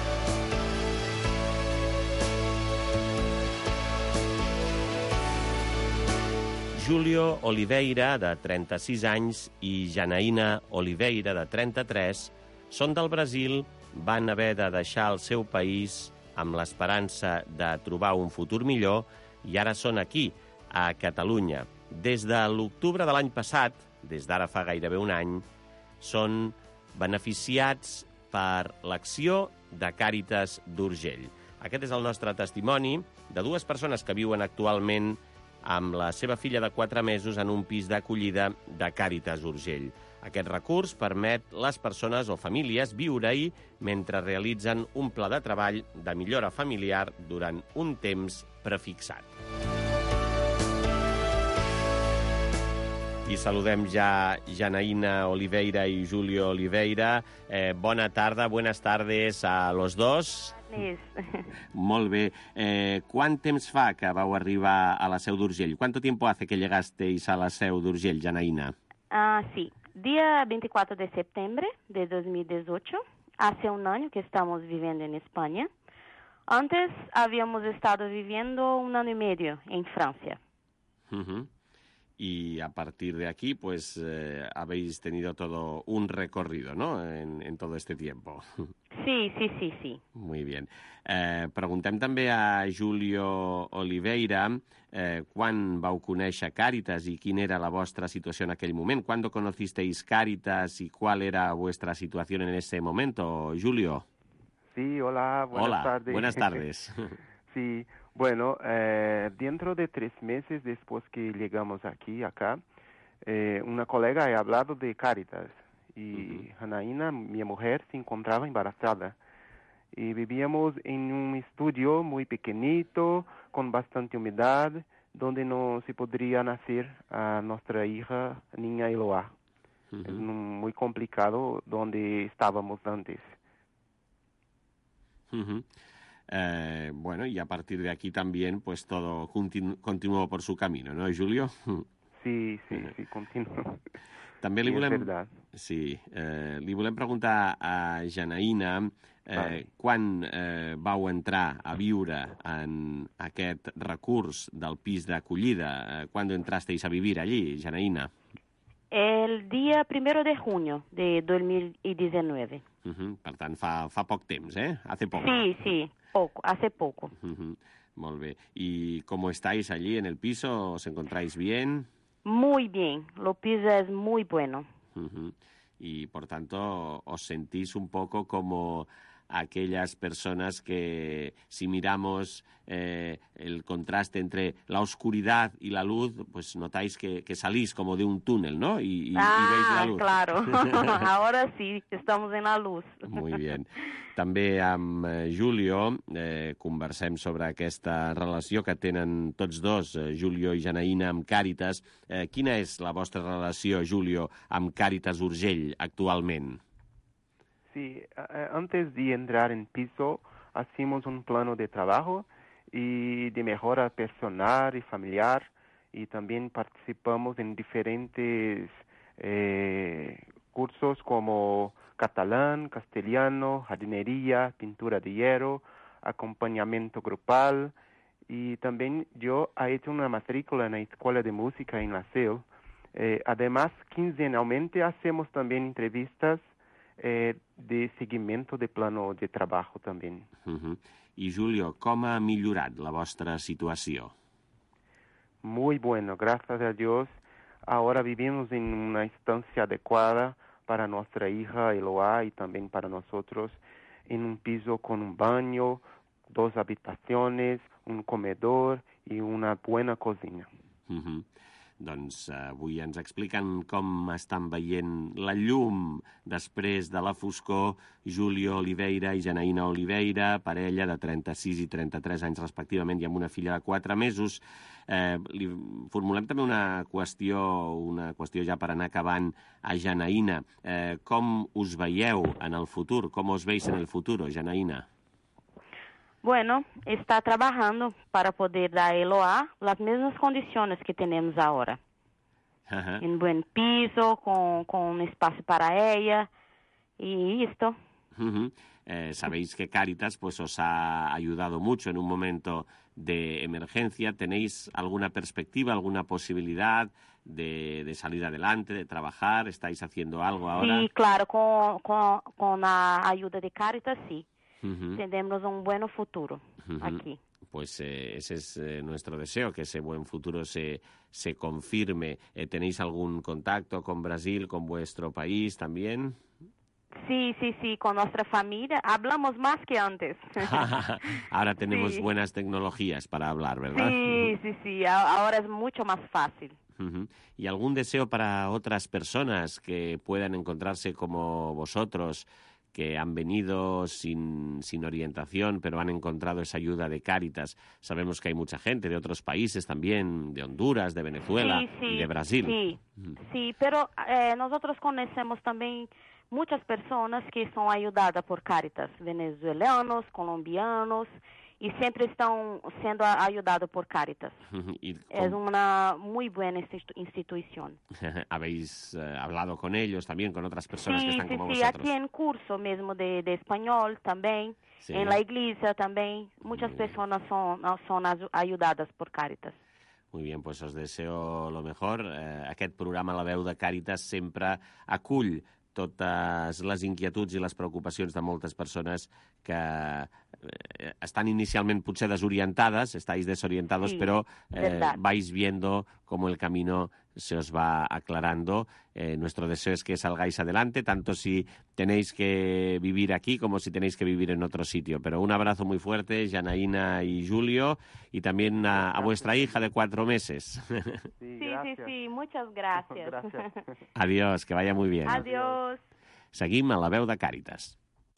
Julio Oliveira, de 36 anys, i Janaína Oliveira, de 33, són del Brasil, van haver de deixar el seu país amb l'esperança de trobar un futur millor i ara són aquí, a Catalunya. Des de l'octubre de l'any passat, des d'ara fa gairebé un any, són beneficiats per l'acció de Càritas d'Urgell. Aquest és el nostre testimoni de 2 persones que viuen actualment amb la seva filla de 4 mesos en un pis d'acollida de Càritas Urgell. Aquest recurs permet les persones o famílies viure-hi mentre realitzen un pla de treball de millora familiar durant un temps prefixat. I saludem ja Janaína Oliveira i Julio Oliveira. Bona tarda, buenas tardes a los dos. mes. Molt bé. Quant temps fa que vau arribar a la Seu d'Urgell? ¿Cuánto tiempo hace que llegasteis a la Seu d'Urgell, Janaína? Sí, día 24 de septiembre de 2018. Hace un año que estamos viviendo en España. Antes habíamos estado viviendo 1 año y medio en Francia. Uh-huh. Y a partir de aquí, pues habéis tenido todo un recorrido, ¿no?, en todo este tiempo. Sí. Muy bien. Preguntem també a Julio Oliveira quan vau conèixer Càritas y quina era la vostra situació en aquell moment. ¿Cuándo conocisteis Càritas y cuál era vuestra situación en ese momento, Julio? Sí, hola, buenas tardes. Buenas tardes. Sí, bueno, dentro de 3 meses después que llegamos acá, una colega ha hablado de Càritas y Janaína, mi mujer, se encontraba embarazada y vivíamos en un estudio muy pequeñito, con bastante humedad, donde no se podría nacer a nuestra hija, niña Eloá. Es muy complicado donde estábamos antes. Bueno, y a partir de aquí también, pues todo continuó por su camino, ¿no, Julio? Sí, continuó. També li volem preguntar a Janaína quan vau entrar a viure en aquest recurs del pis d'acollida. ¿Cuándo entrasteis a vivir allí, Janaína? El día 1 de junio de 2019. Per tant, fa poc temps, Hace poco. Sí, hace poco. Molt bé. ¿Y cómo estáis allí en el piso? ¿Os encontráis bien? Muy bien, lo piso es muy bueno. Y por tanto os sentís un poco como aquellas personas que, si miramos el contraste entre la oscuridad y la luz, pues notáis que salís como de un túnel, ¿no? Y veis la luz. Claro. Ahora sí, estamos en la luz. Muy bien. També amb Julio conversem sobre aquesta relació que tenen tots dos, Julio i Janaína, amb Càritas. Quina és la vostra relació, Julio, amb Càritas Urgell actualment? Sí, antes de entrar en piso, hacemos un plano de trabajo y de mejora personal y familiar, y también participamos en diferentes cursos como catalán, castellano, jardinería, pintura de hierro, acompañamiento grupal, y también yo he hecho una matrícula en la Escuela de Música en la CEL. Además, quincenalmente hacemos también entrevistas de seguimiento de plano de trabajo también. I Julio, com ha millorat la vostra situació? Muy bueno, gracias a Dios. Ahora vivimos en una estancia adecuada para nuestra hija Eloá y también para nosotros, en un piso con un baño, 2 habitaciones, un comedor y una buena cocina. Doncs avui ens expliquen com estan veient la llum després de la foscor Julio Oliveira i Janaína Oliveira, parella de 36 i 33 anys respectivament i amb una filla de 4 mesos. Li formulem també una qüestió ja per anar acabant a Janaína. Com us veieu en el futur? Com us veis en el futuro, Janaína? Bueno, está trabajando para poder dar a Eloá las mismas condiciones que tenemos ahora. En buen piso, con espacio para ella, y esto. Sabéis que Càritas pues, os ha ayudado mucho en un momento de emergencia. ¿Tenéis alguna perspectiva, alguna posibilidad de salir adelante, de trabajar? ¿Estáis haciendo algo ahora? Sí, claro, con la ayuda de Càritas, sí. Tendremos un buen futuro aquí. Pues ese es nuestro deseo, que ese buen futuro se confirme. ¿Tenéis algún contacto con Brasil, con vuestro país también? Sí, con nuestra familia. Hablamos más que antes. Ahora tenemos buenas tecnologías para hablar, ¿verdad? Sí. Ahora es mucho más fácil. ¿Y algún deseo para otras personas que puedan encontrarse como vosotros, que han venido sin orientación, pero han encontrado esa ayuda de Càritas? Sabemos que hay mucha gente de otros países también, de Honduras, de Venezuela y de Brasil. Sí, pero nosotros conocemos también muchas personas que son ayudadas por Cáritas, venezolanos, colombianos, y siempre están siendo ayudados por Cáritas. Es una muy buena institución. ¿Habéis hablado con ellos también, con otras personas que están como vosotros? Sí, aquí en curso mismo de español también, en la iglesia también, muchas personas son ayudadas por Cáritas. Muy bien, pues os deseo lo mejor. Aquest programa La Veu de Càritas sempre acull totes les inquietuds i les preocupacions de moltes persones que están inicialment potser desorientades, estáis desorientados, sí, pero vais viendo cómo el camino se os va aclarando. Nuestro deseo es que salgáis adelante, tanto si tenéis que vivir aquí como si tenéis que vivir en otro sitio. Pero un abrazo muy fuerte, Janaína y Julio, y también a vuestra hija de 4 meses. Sí, muchas gracias. Adiós, que vaya muy bien. Adiós. Seguim a La Veu de Càritas.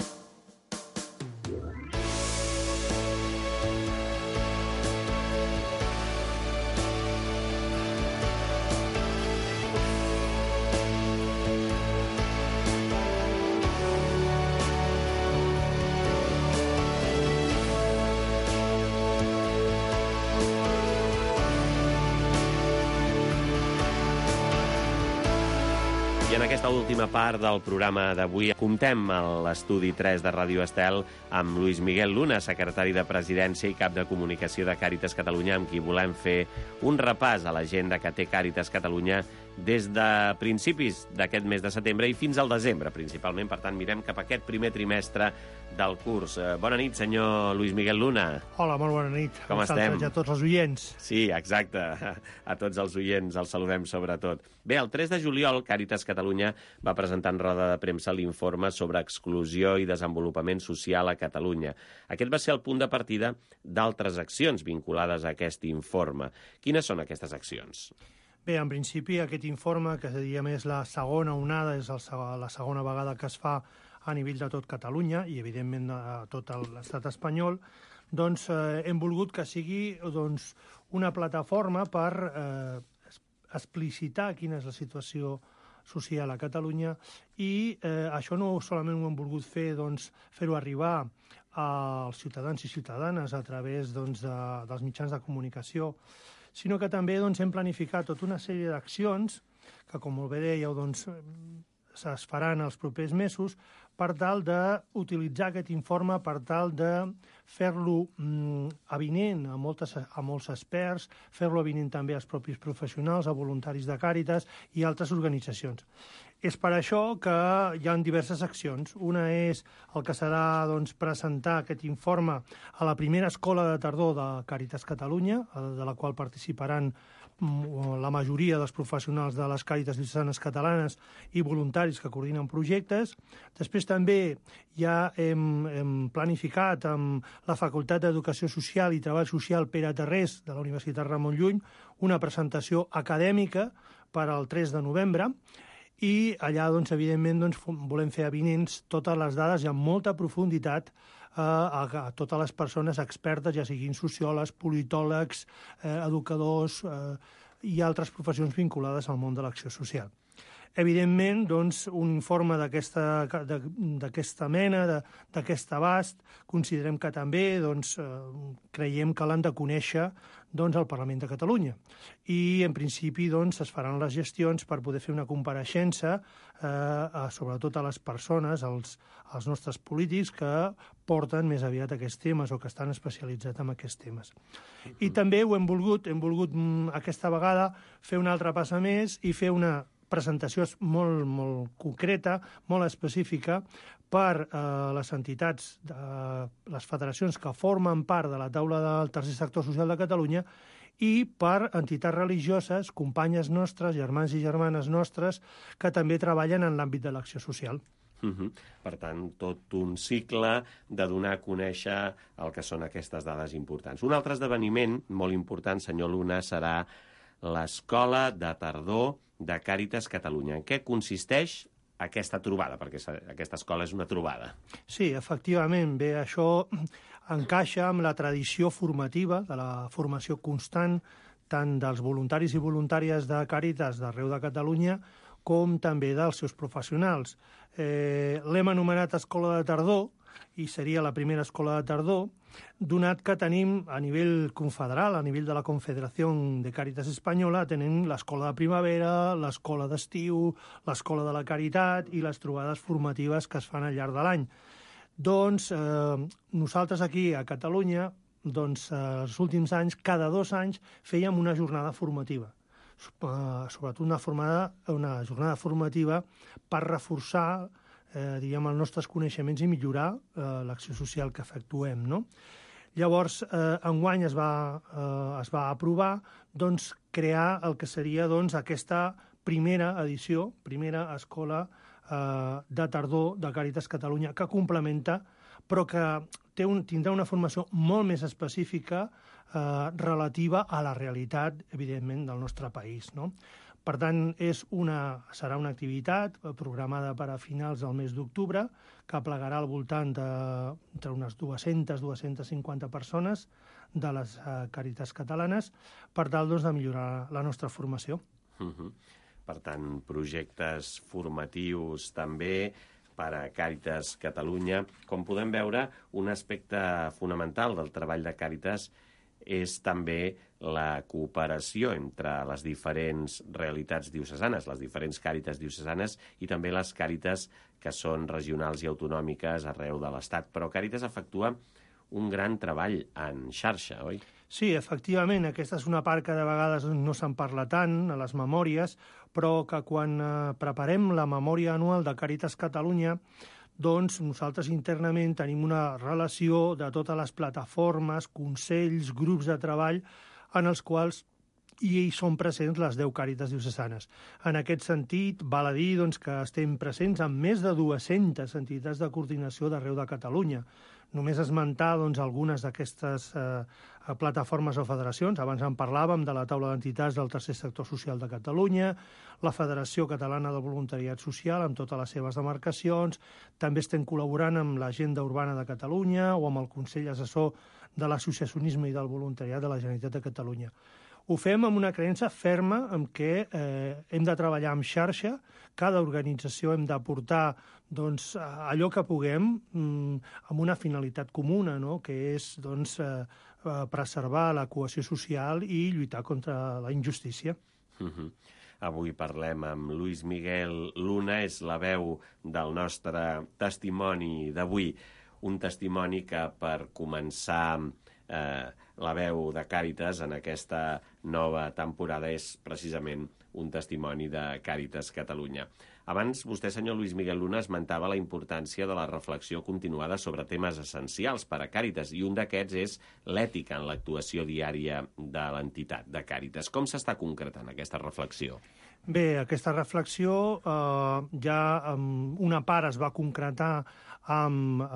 I en aquesta última part del programa d'avui comptem a l'estudi 3 de Ràdio Estel amb Luis Miguel Luna, secretari de Presidència i cap de comunicació de Càritas Catalunya, amb qui volem fer un repàs a l'agenda que té Càritas Catalunya des de principis d'aquest mes de setembre i fins al desembre, principalment. Per tant, mirem cap a aquest primer trimestre del curs. Bona nit, senyor Luis Miguel Luna. Hola, molt bona nit. Com estem? A tots els oients. Sí, exacte. A tots els oients els saludem sobretot. Bé, el 3 de juliol, Càritas Catalunya va presentar en roda de premsa l'informe sobre exclusió i desenvolupament social a Catalunya. Aquest va ser el punt de partida d'altres accions vinculades a aquest informe. Quines són aquestes accions? Bé, en principi, aquest informe, que seria més la segona onada, és la segona vegada que es fa a nivell de tot Catalunya i, evidentment, de tot l'estat espanyol, doncs hem volgut que sigui una plataforma per explicitar quina és la situació social a Catalunya i això no solament ho hem volgut fer, fer-ho arribar als ciutadans i ciutadanes a través dels mitjans de comunicació, sinó que també hem planificat tota una sèrie d'accions que, com molt bé dèieu, es faran els propers mesos per tal d'utilitzar aquest informe, per tal de fer-lo avinent a molts experts, fer-lo avinent també als propis professionals, a voluntaris de Càritas i altres organitzacions. És per això que hi ha diverses accions. Una és el que serà presentar aquest informe a la primera escola de tardor de Càritas Catalunya, de la qual participaran la majoria dels professionals de les Càritas diocesanes catalanes i voluntaris que coordinen projectes. Després també ja hem planificat amb la Facultat d'Educació Social i Treball Social Pere Tarrés de la Universitat Ramon Llull una presentació acadèmica per al 3 de novembre i allà, evidentment, volem fer avinents totes les dades i amb molta profunditat a totes les persones expertes, ja siguin sociòlegs, politòlegs, educadors i altres professions vinculades al món de l'acció social. Evidentment, un informe d'aquesta mena, d'aquest abast, considerem que també creiem que l'han de conèixer al Parlament de Catalunya. I, en principi, es faran les gestions per poder fer una compareixença, sobretot a les persones, als nostres polítics que porten més aviat aquests temes o que estan especialitzats en aquests temes. I també hem volgut aquesta vegada fer una altra passa més i fer una presentació molt, molt concreta, molt específica per les entitats, les federacions que formen part de la taula del tercer sector social de Catalunya i per entitats religioses, companyes nostres, germans i germanes nostres, que també treballen en l'àmbit de l'acció social. Per tant, tot un cicle de donar a conèixer el que són aquestes dades importants. Un altre esdeveniment molt important, senyor Luna, serà l'Escola de Tardor de Càritas Catalunya. En què consisteix aquesta trobada? Perquè aquesta escola és una trobada. Sí, efectivament. Bé, això encaixa amb la tradició formativa, de la formació constant, tant dels voluntaris i voluntàries de Càritas d'arreu de Catalunya, com també dels seus professionals. L'hem anomenat Escola de Tardor, i seria la primera escola de tardor, donat que tenim a nivell confederal, a nivell de la Confederació de Càritas Espanyola, tenim l'escola de primavera, l'escola d'estiu, l'escola de la caritat i les trobades formatives que es fan al llarg de l'any. Doncs nosaltres aquí a Catalunya, els últims anys, cada 2 anys, fèiem una jornada formativa. Sobretot una jornada formativa per reforçar els nostres coneixements i millorar l'acció social que efectuem, no? Llavors, enguany es va aprovar crear el que seria aquesta primera edició, primera escola de tardor de Càritas Catalunya, que complementa, però que tindrà una formació molt més específica relativa a la realitat, evidentment, del nostre país, no? Per tant, serà una activitat programada per a finals del mes d'octubre, que plegarà al voltant d'entre unes 200-250 persones de les Càritas catalanes, per tal de millorar la nostra formació. Per tant, projectes formatius també per a Càritas Catalunya. Com podem veure, un aspecte fonamental del treball de Càritas és també la cooperació entre les diferents realitats diocesanes, les diferents càritas diocesanes i també les càritas que són regionals i autonòmiques arreu de l'Estat. Però Càritas efectua un gran treball en xarxa, oi? Sí, efectivament, aquesta és una part que de vegades no se'n parla tant a les memòries, però que quan preparem la memòria anual de Càritas Catalunya, doncs nosaltres internament tenim una relació de totes les plataformes, consells, grups de treball en els quals hi són presents les 10 càritas diocesanes. En aquest sentit, val a dir que estem presents en més de 200 entitats de coordinació d'arreu de Catalunya. Només esmentar algunes d'aquestes plataformes o federacions. Abans en parlàvem de la taula d'entitats del Tercer Sector Social de Catalunya, la Federació Catalana de Voluntariat Social amb totes les seves demarcacions, també estem col·laborant amb l'Agenda Urbana de Catalunya o amb el Consell Assessor de l'Associacionisme i del Voluntariat de la Generalitat de Catalunya. Ho fem amb una creença ferma en què hem de treballar en xarxa, cada organització hem d'aportar allò que puguem amb una finalitat comuna, no? Que és preservar la cohesió social i lluitar contra la injustícia. Avui parlem amb Luis Miguel Luna, és la veu del nostre testimoni d'avui. Un testimoni que, per començar la veu de Càritas en aquesta nova temporada, és precisament un testimoni de Càritas Catalunya. Abans, vostè, senyor Luis Miguel Luna, esmentava la importància de la reflexió continuada sobre temes essencials per a Càritas, i un d'aquests és l'ètica en l'actuació diària de l'entitat de Càritas. Com s'està concretant aquesta reflexió? Bé, aquesta reflexió ja una part es va concretar amb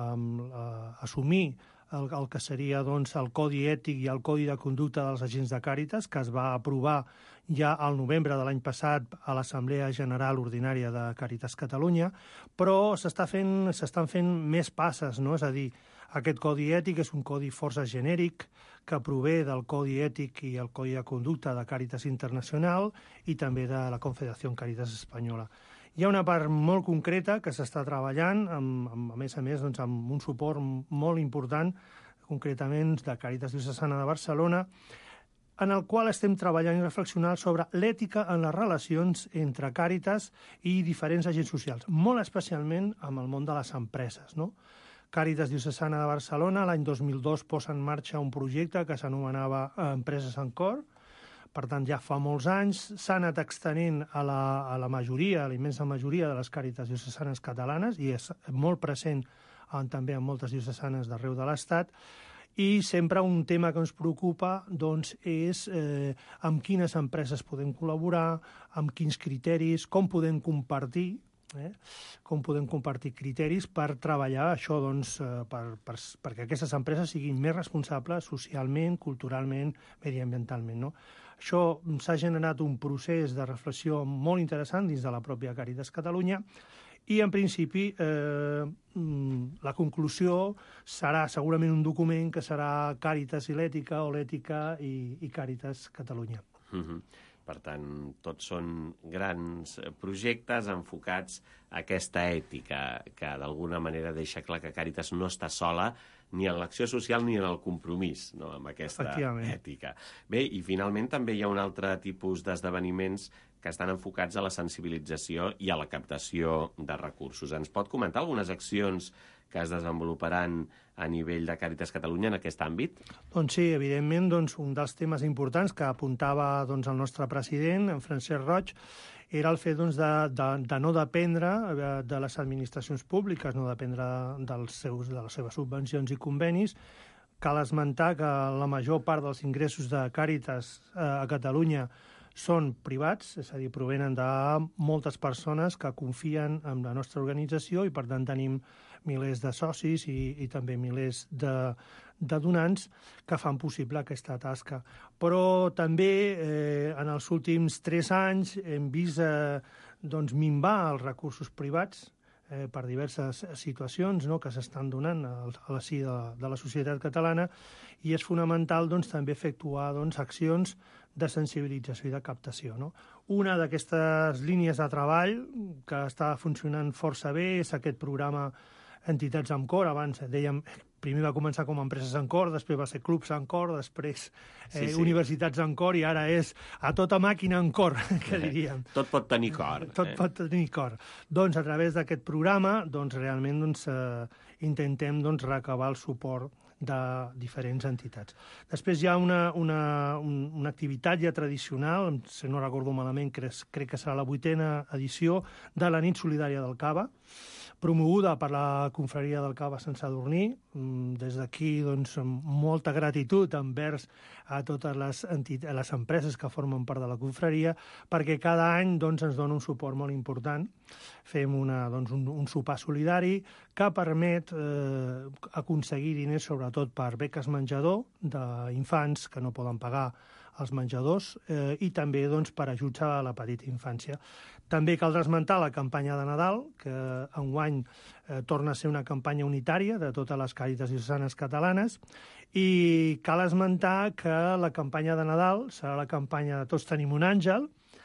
assumir el que seria el Codi Ètic i el Codi de Conducta dels Agents de Càritas, que es va aprovar ja al novembre de l'any passat a l'Assemblea General Ordinària de Càritas Catalunya, però s'estan fent més passes, no? És a dir, aquest Codi Ètic és un codi força genèric que prové del Codi Ètic i el Codi de Conducta de Càritas Internacional i també de la Confederació Càritas Espanyola. Hi ha una part molt concreta que s'està treballant, a més, amb un suport molt important, concretament de Càritas Diocesana de Barcelona, en el qual estem treballant i reflexionant sobre l'ètica en les relacions entre Càritas i diferents agents socials, molt especialment amb el món de les empreses, no? Càritas Diocesana de Barcelona l'any 2002 posa en marxa un projecte que s'anomenava Empreses en Cor. Per tant, ja fa molts anys, s'ha anat extenent a la majoria, a la immensa majoria de les Càritas diocesanes catalanes, i és molt present també en moltes diocesanes d'arreu de l'Estat, i sempre un tema que ens preocupa és amb quines empreses podem col·laborar, amb quins criteris, com podem compartir criteris per treballar això, perquè aquestes empreses siguin més responsables socialment, culturalment, mediambientalment, no? Això s'ha generat un procés de reflexió molt interessant dins de la pròpia Càritas Catalunya i, en principi, la conclusió serà segurament un document que serà Càritas i l'ètica o l'ètica i Càritas Catalunya. Per tant, tots són grans projectes enfocats a aquesta ètica, que d'alguna manera deixa clar que Càritas no està sola ni en l'acció social ni en el compromís, no?, amb aquesta ètica. Bé, i finalment també hi ha un altre tipus d'esdeveniments que estan enfocats a la sensibilització i a la captació de recursos. Ens pot comentar algunes accions que es desenvoluparan a nivell de Càritas Catalunya en aquest àmbit? Doncs sí, evidentment, un dels temes importants que apuntava el nostre president, en Francesc Roig, era el fet de no dependre de les administracions públiques, no dependre de les seves subvencions i convenis. Cal esmentar que la major part dels ingressos de Càritas a Catalunya són privats, és a dir, provenen de moltes persones que confien en la nostra organització i, per tant, tenim milers de socis i també milers de donants que fan possible aquesta tasca. Però també en els últims 3 anys hem vist minvar els recursos privats per diverses situacions que s'estan donant a la si de la societat catalana, i és fonamental també efectuar accions de sensibilització i de captació. Una d'aquestes línies de treball que està funcionant força bé és aquest programa Entitats amb Cor. Abans dèiem, primer va començar com a Empreses amb Cor, després va ser Clubs amb Cor, després Universitats amb Cor, i ara és a tota màquina amb cor, que diríem. Tot pot tenir cor. Tot pot tenir cor. Doncs a través d'aquest programa realment intentem recabar el suport de diferents entitats. Després hi ha una activitat ja tradicional, si no recordo malament, crec que serà la 8a edició de la Nit Solidària del Cava, promoguda per la Confraria del Cava Sant Sadurní. Des d'aquí, molta gratitud envers a totes les empreses que formen part de la confraria, perquè cada any ens dona un suport molt important. Fem un sopar solidari que permet aconseguir diners, sobretot per beques menjador d'infants que no poden pagar els menjadors, i també per ajuts a la petita infància. També cal esmentar la campanya de Nadal, que enguany torna a ser una campanya unitària de totes les Càritas diocesanes catalanes, i cal esmentar que la campanya de Nadal serà la campanya de Tots tenim un àngel,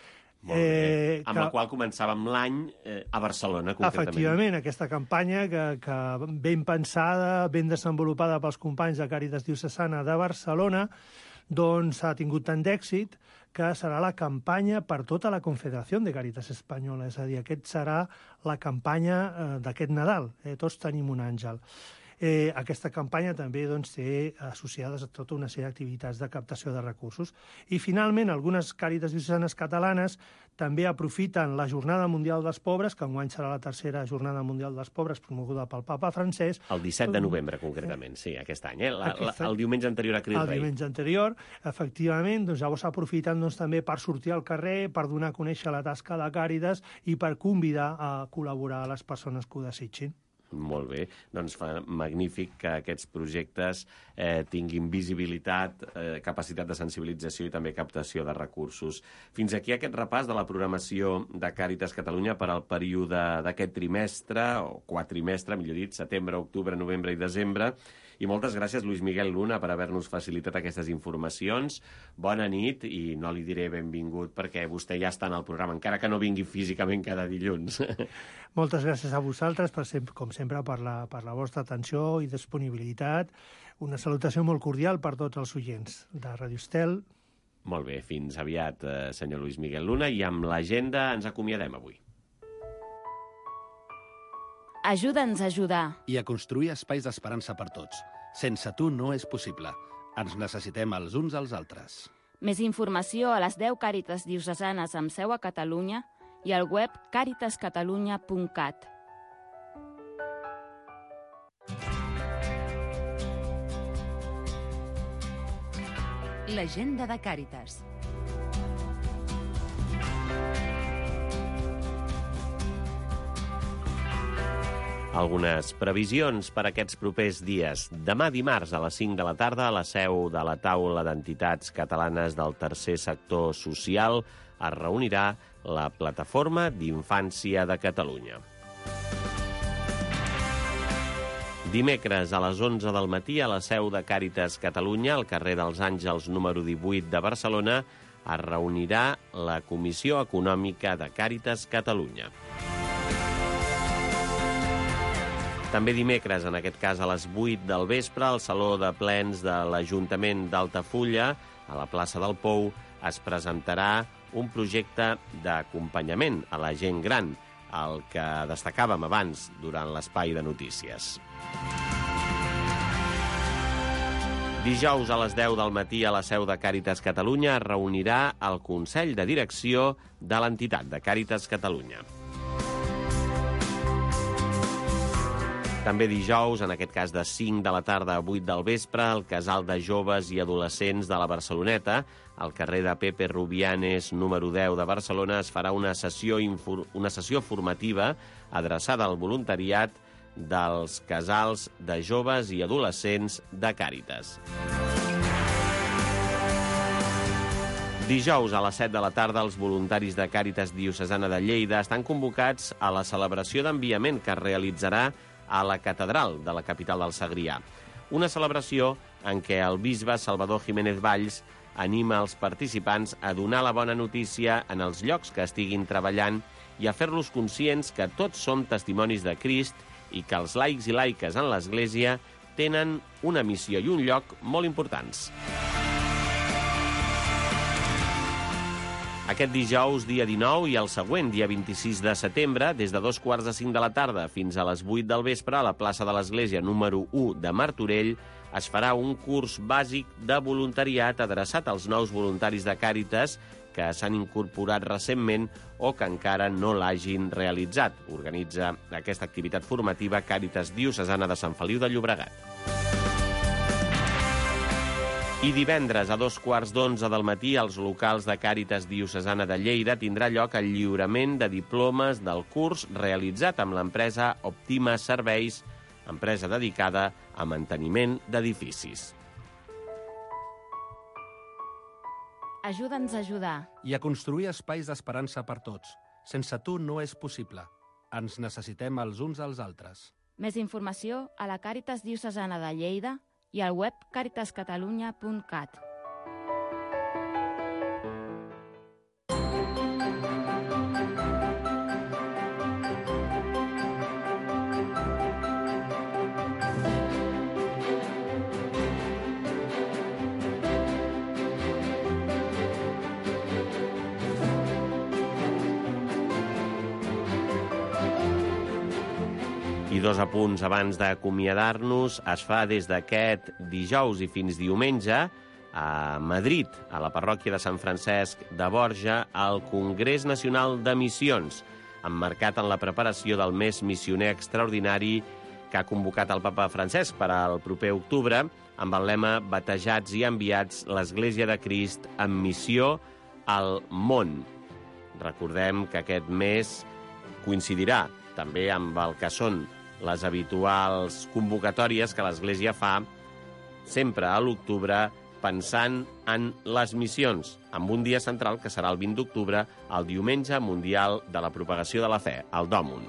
amb la qual començàvem l'any a Barcelona, concretament. Efectivament, aquesta campanya que ben pensada, ben desenvolupada pels companys de Càritas Diocesana de Barcelona, ha tingut tant d'èxit que serà la campanya per tota la Confederació de Càritas Espanyola. És a dir, aquest serà la campanya d'aquest Nadal. Tots tenim un àngel. Aquesta campanya també té associades a tota una sèrie d'activitats de captació de recursos. I, finalment, algunes Càritas diocesanes catalanes també aprofiten la Jornada Mundial dels Pobres, que enguany serà la 3a Jornada Mundial dels Pobres promoguda pel papa Francesc. El 17 de novembre, concretament, sí, aquest any. El diumenge anterior a Crist Rei. El diumenge anterior, efectivament, llavors aprofiten també per sortir al carrer, per donar a conèixer la tasca de Càritas i per convidar a col·laborar a les persones que ho desitgin. Molt bé, doncs magnífic que aquests projectes tinguin visibilitat, capacitat de sensibilització i també captació de recursos. Fins aquí aquest repàs de la programació de Càritas Catalunya per al període d'aquest trimestre, o quatrimestre, millor dit, setembre, octubre, novembre i desembre. I moltes gràcies, Luis Miguel Luna, per haver-nos facilitat aquestes informacions. Bona nit, i no li diré benvingut perquè vostè ja està en el programa, encara que no vingui físicament cada dilluns. Moltes gràcies a vosaltres, com sempre, per la vostra atenció i disponibilitat. Una salutació molt cordial per tots els oients de Radio Estel. Molt bé, fins aviat, senyor Luis Miguel Luna, i amb l'agenda ens acomiadem avui. Ajuda'ns a ajudar. I a construir espais d'esperança per tots. Sense tu no és possible. Ens necessitem els uns als altres. Més informació a les 10 Càritas diocesanes amb seu a Catalunya i al web caritascatalunya.cat. L'agenda de Càritas. Algunes previsions per aquests propers dies. Demà dimarts a les 5 de la tarda a la seu de la taula d'entitats catalanes del tercer sector social es reunirà la Plataforma d'Infància de Catalunya. Dimecres a les 11 del matí a la seu de Càritas Catalunya, al carrer dels Àngels número 18 de Barcelona, es reunirà la Comissió Econòmica de Càritas Catalunya. També dimecres, en aquest cas a les 8 del vespre, al Saló de Plens de l'Ajuntament d'Altafulla, a la plaça del Pou, es presentarà un projecte d'acompanyament a la gent gran, el que destacàvem abans durant l'espai de notícies. Dijous a les 10 del matí a la seu de Càritas Catalunya es reunirà el Consell de Direcció de l'entitat de Càritas Catalunya. També dijous, en aquest cas de 5 de la tarda a 8 del vespre, el Casal de Joves i Adolescents de la Barceloneta, al carrer de Pepe Rubianes, número 10 de Barcelona, es farà una sessió formativa adreçada al voluntariat dels casals de joves i adolescents de Càritas. Dijous, a les 7 de la tarda, els voluntaris de Càritas Diocesana de Lleida estan convocats a la celebració d'enviament que es realitzarà a la catedral de la capital del Segrià. Una celebració en què el bisbe Salvador Jiménez Valls anima els participants a donar la bona notícia en els llocs que estiguin treballant i a fer-los conscients que tots som testimonis de Crist i que els laics i laiques en l'Església tenen una missió i un lloc molt importants. Aquest dijous, dia 19, i el següent, dia 26 de setembre, des de 2:45 de la tarda fins a les 8 del vespre, a la plaça de l'Església número 1 de Martorell, es farà un curs bàsic de voluntariat adreçat als nous voluntaris de Càritas que s'han incorporat recentment o que encara no l'hagin realitzat. Organitza aquesta activitat formativa Càritas Diocesana de Sant Feliu de Llobregat. I divendres, a 11:15 del matí, als locals de Càritas Diocesana de Lleida tindrà lloc el lliurament de diplomes del curs realitzat amb l'empresa Optima Serveis, empresa dedicada a manteniment d'edificis. Ajuda'ns a ajudar. I a construir espais d'esperança per tots. Sense tu no és possible. Ens necessitem els uns als altres. Més informació a la Càritas Diocesana de Lleida i al web caritascatalunya.cat. I dos apunts abans d'acomiadar-nos. Es fa des d'aquest dijous i fins diumenge a Madrid, a la parròquia de Sant Francesc de Borja, el Congrés Nacional de Missions, emmarcat en la preparació del mes missioner extraordinari que ha convocat el papa Francesc per al proper octubre, amb el lema Batejats i enviats, l'Església de Crist en missió al món. Recordem que aquest mes coincidirà també amb el que són les habituals convocatòries que l'Església fa sempre a l'octubre pensant en les missions, amb un dia central que serà el 20 d'octubre, el Diumenge Mundial de la Propagació de la Fe, el Dòmun.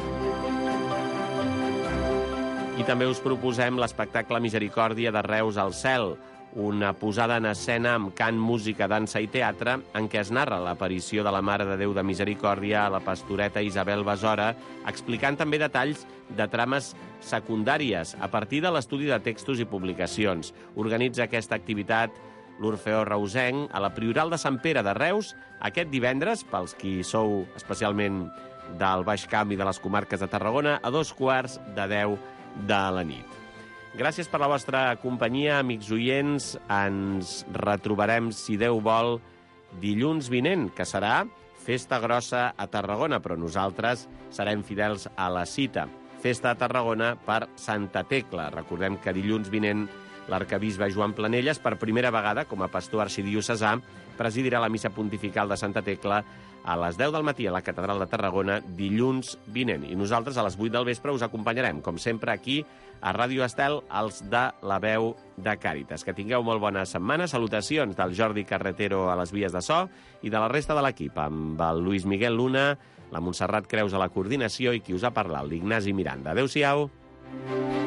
I també us proposem l'espectacle Misericòrdia de Reus al Cel, una posada en escena amb cant, música, dansa i teatre en què es narra l'aparició de la Mare de Déu de Misericòrdia a la pastoreta Isabel Besora, explicant també detalls de trames secundàries a partir de l'estudi de textos i publicacions. Organitza aquesta activitat l'Orfeó Reusenc a la Prioral de Sant Pere de Reus aquest divendres, pels qui sou especialment del Baix Camp i de les comarques de Tarragona, a 11:45 de la nit. Gràcies per la vostra companyia, amics oients. Ens retrobarem, si Déu vol, dilluns vinent, que serà Festa Grossa a Tarragona, però nosaltres serem fidels a la cita. Festa a Tarragona per Santa Tecla. Recordem que dilluns vinent l'arcabisbe Joan Planelles, per primera vegada com a pastor arxidiocesà, presidirà la missa pontifical de Santa Tecla a les 10 del matí a la Catedral de Tarragona dilluns vinent. I nosaltres a les 8 del vespre us acompanyarem, com sempre, aquí a Ràdio Estel, els de la veu de Càritas. Que tingueu molt bona setmana. Salutacions del Jordi Carretero a les vies de so i de la resta de l'equip, amb el Luis Miguel Luna, la Montserrat Creus a la coordinació i qui us ha parlat, l'Ignasi Miranda. Adéu-siau.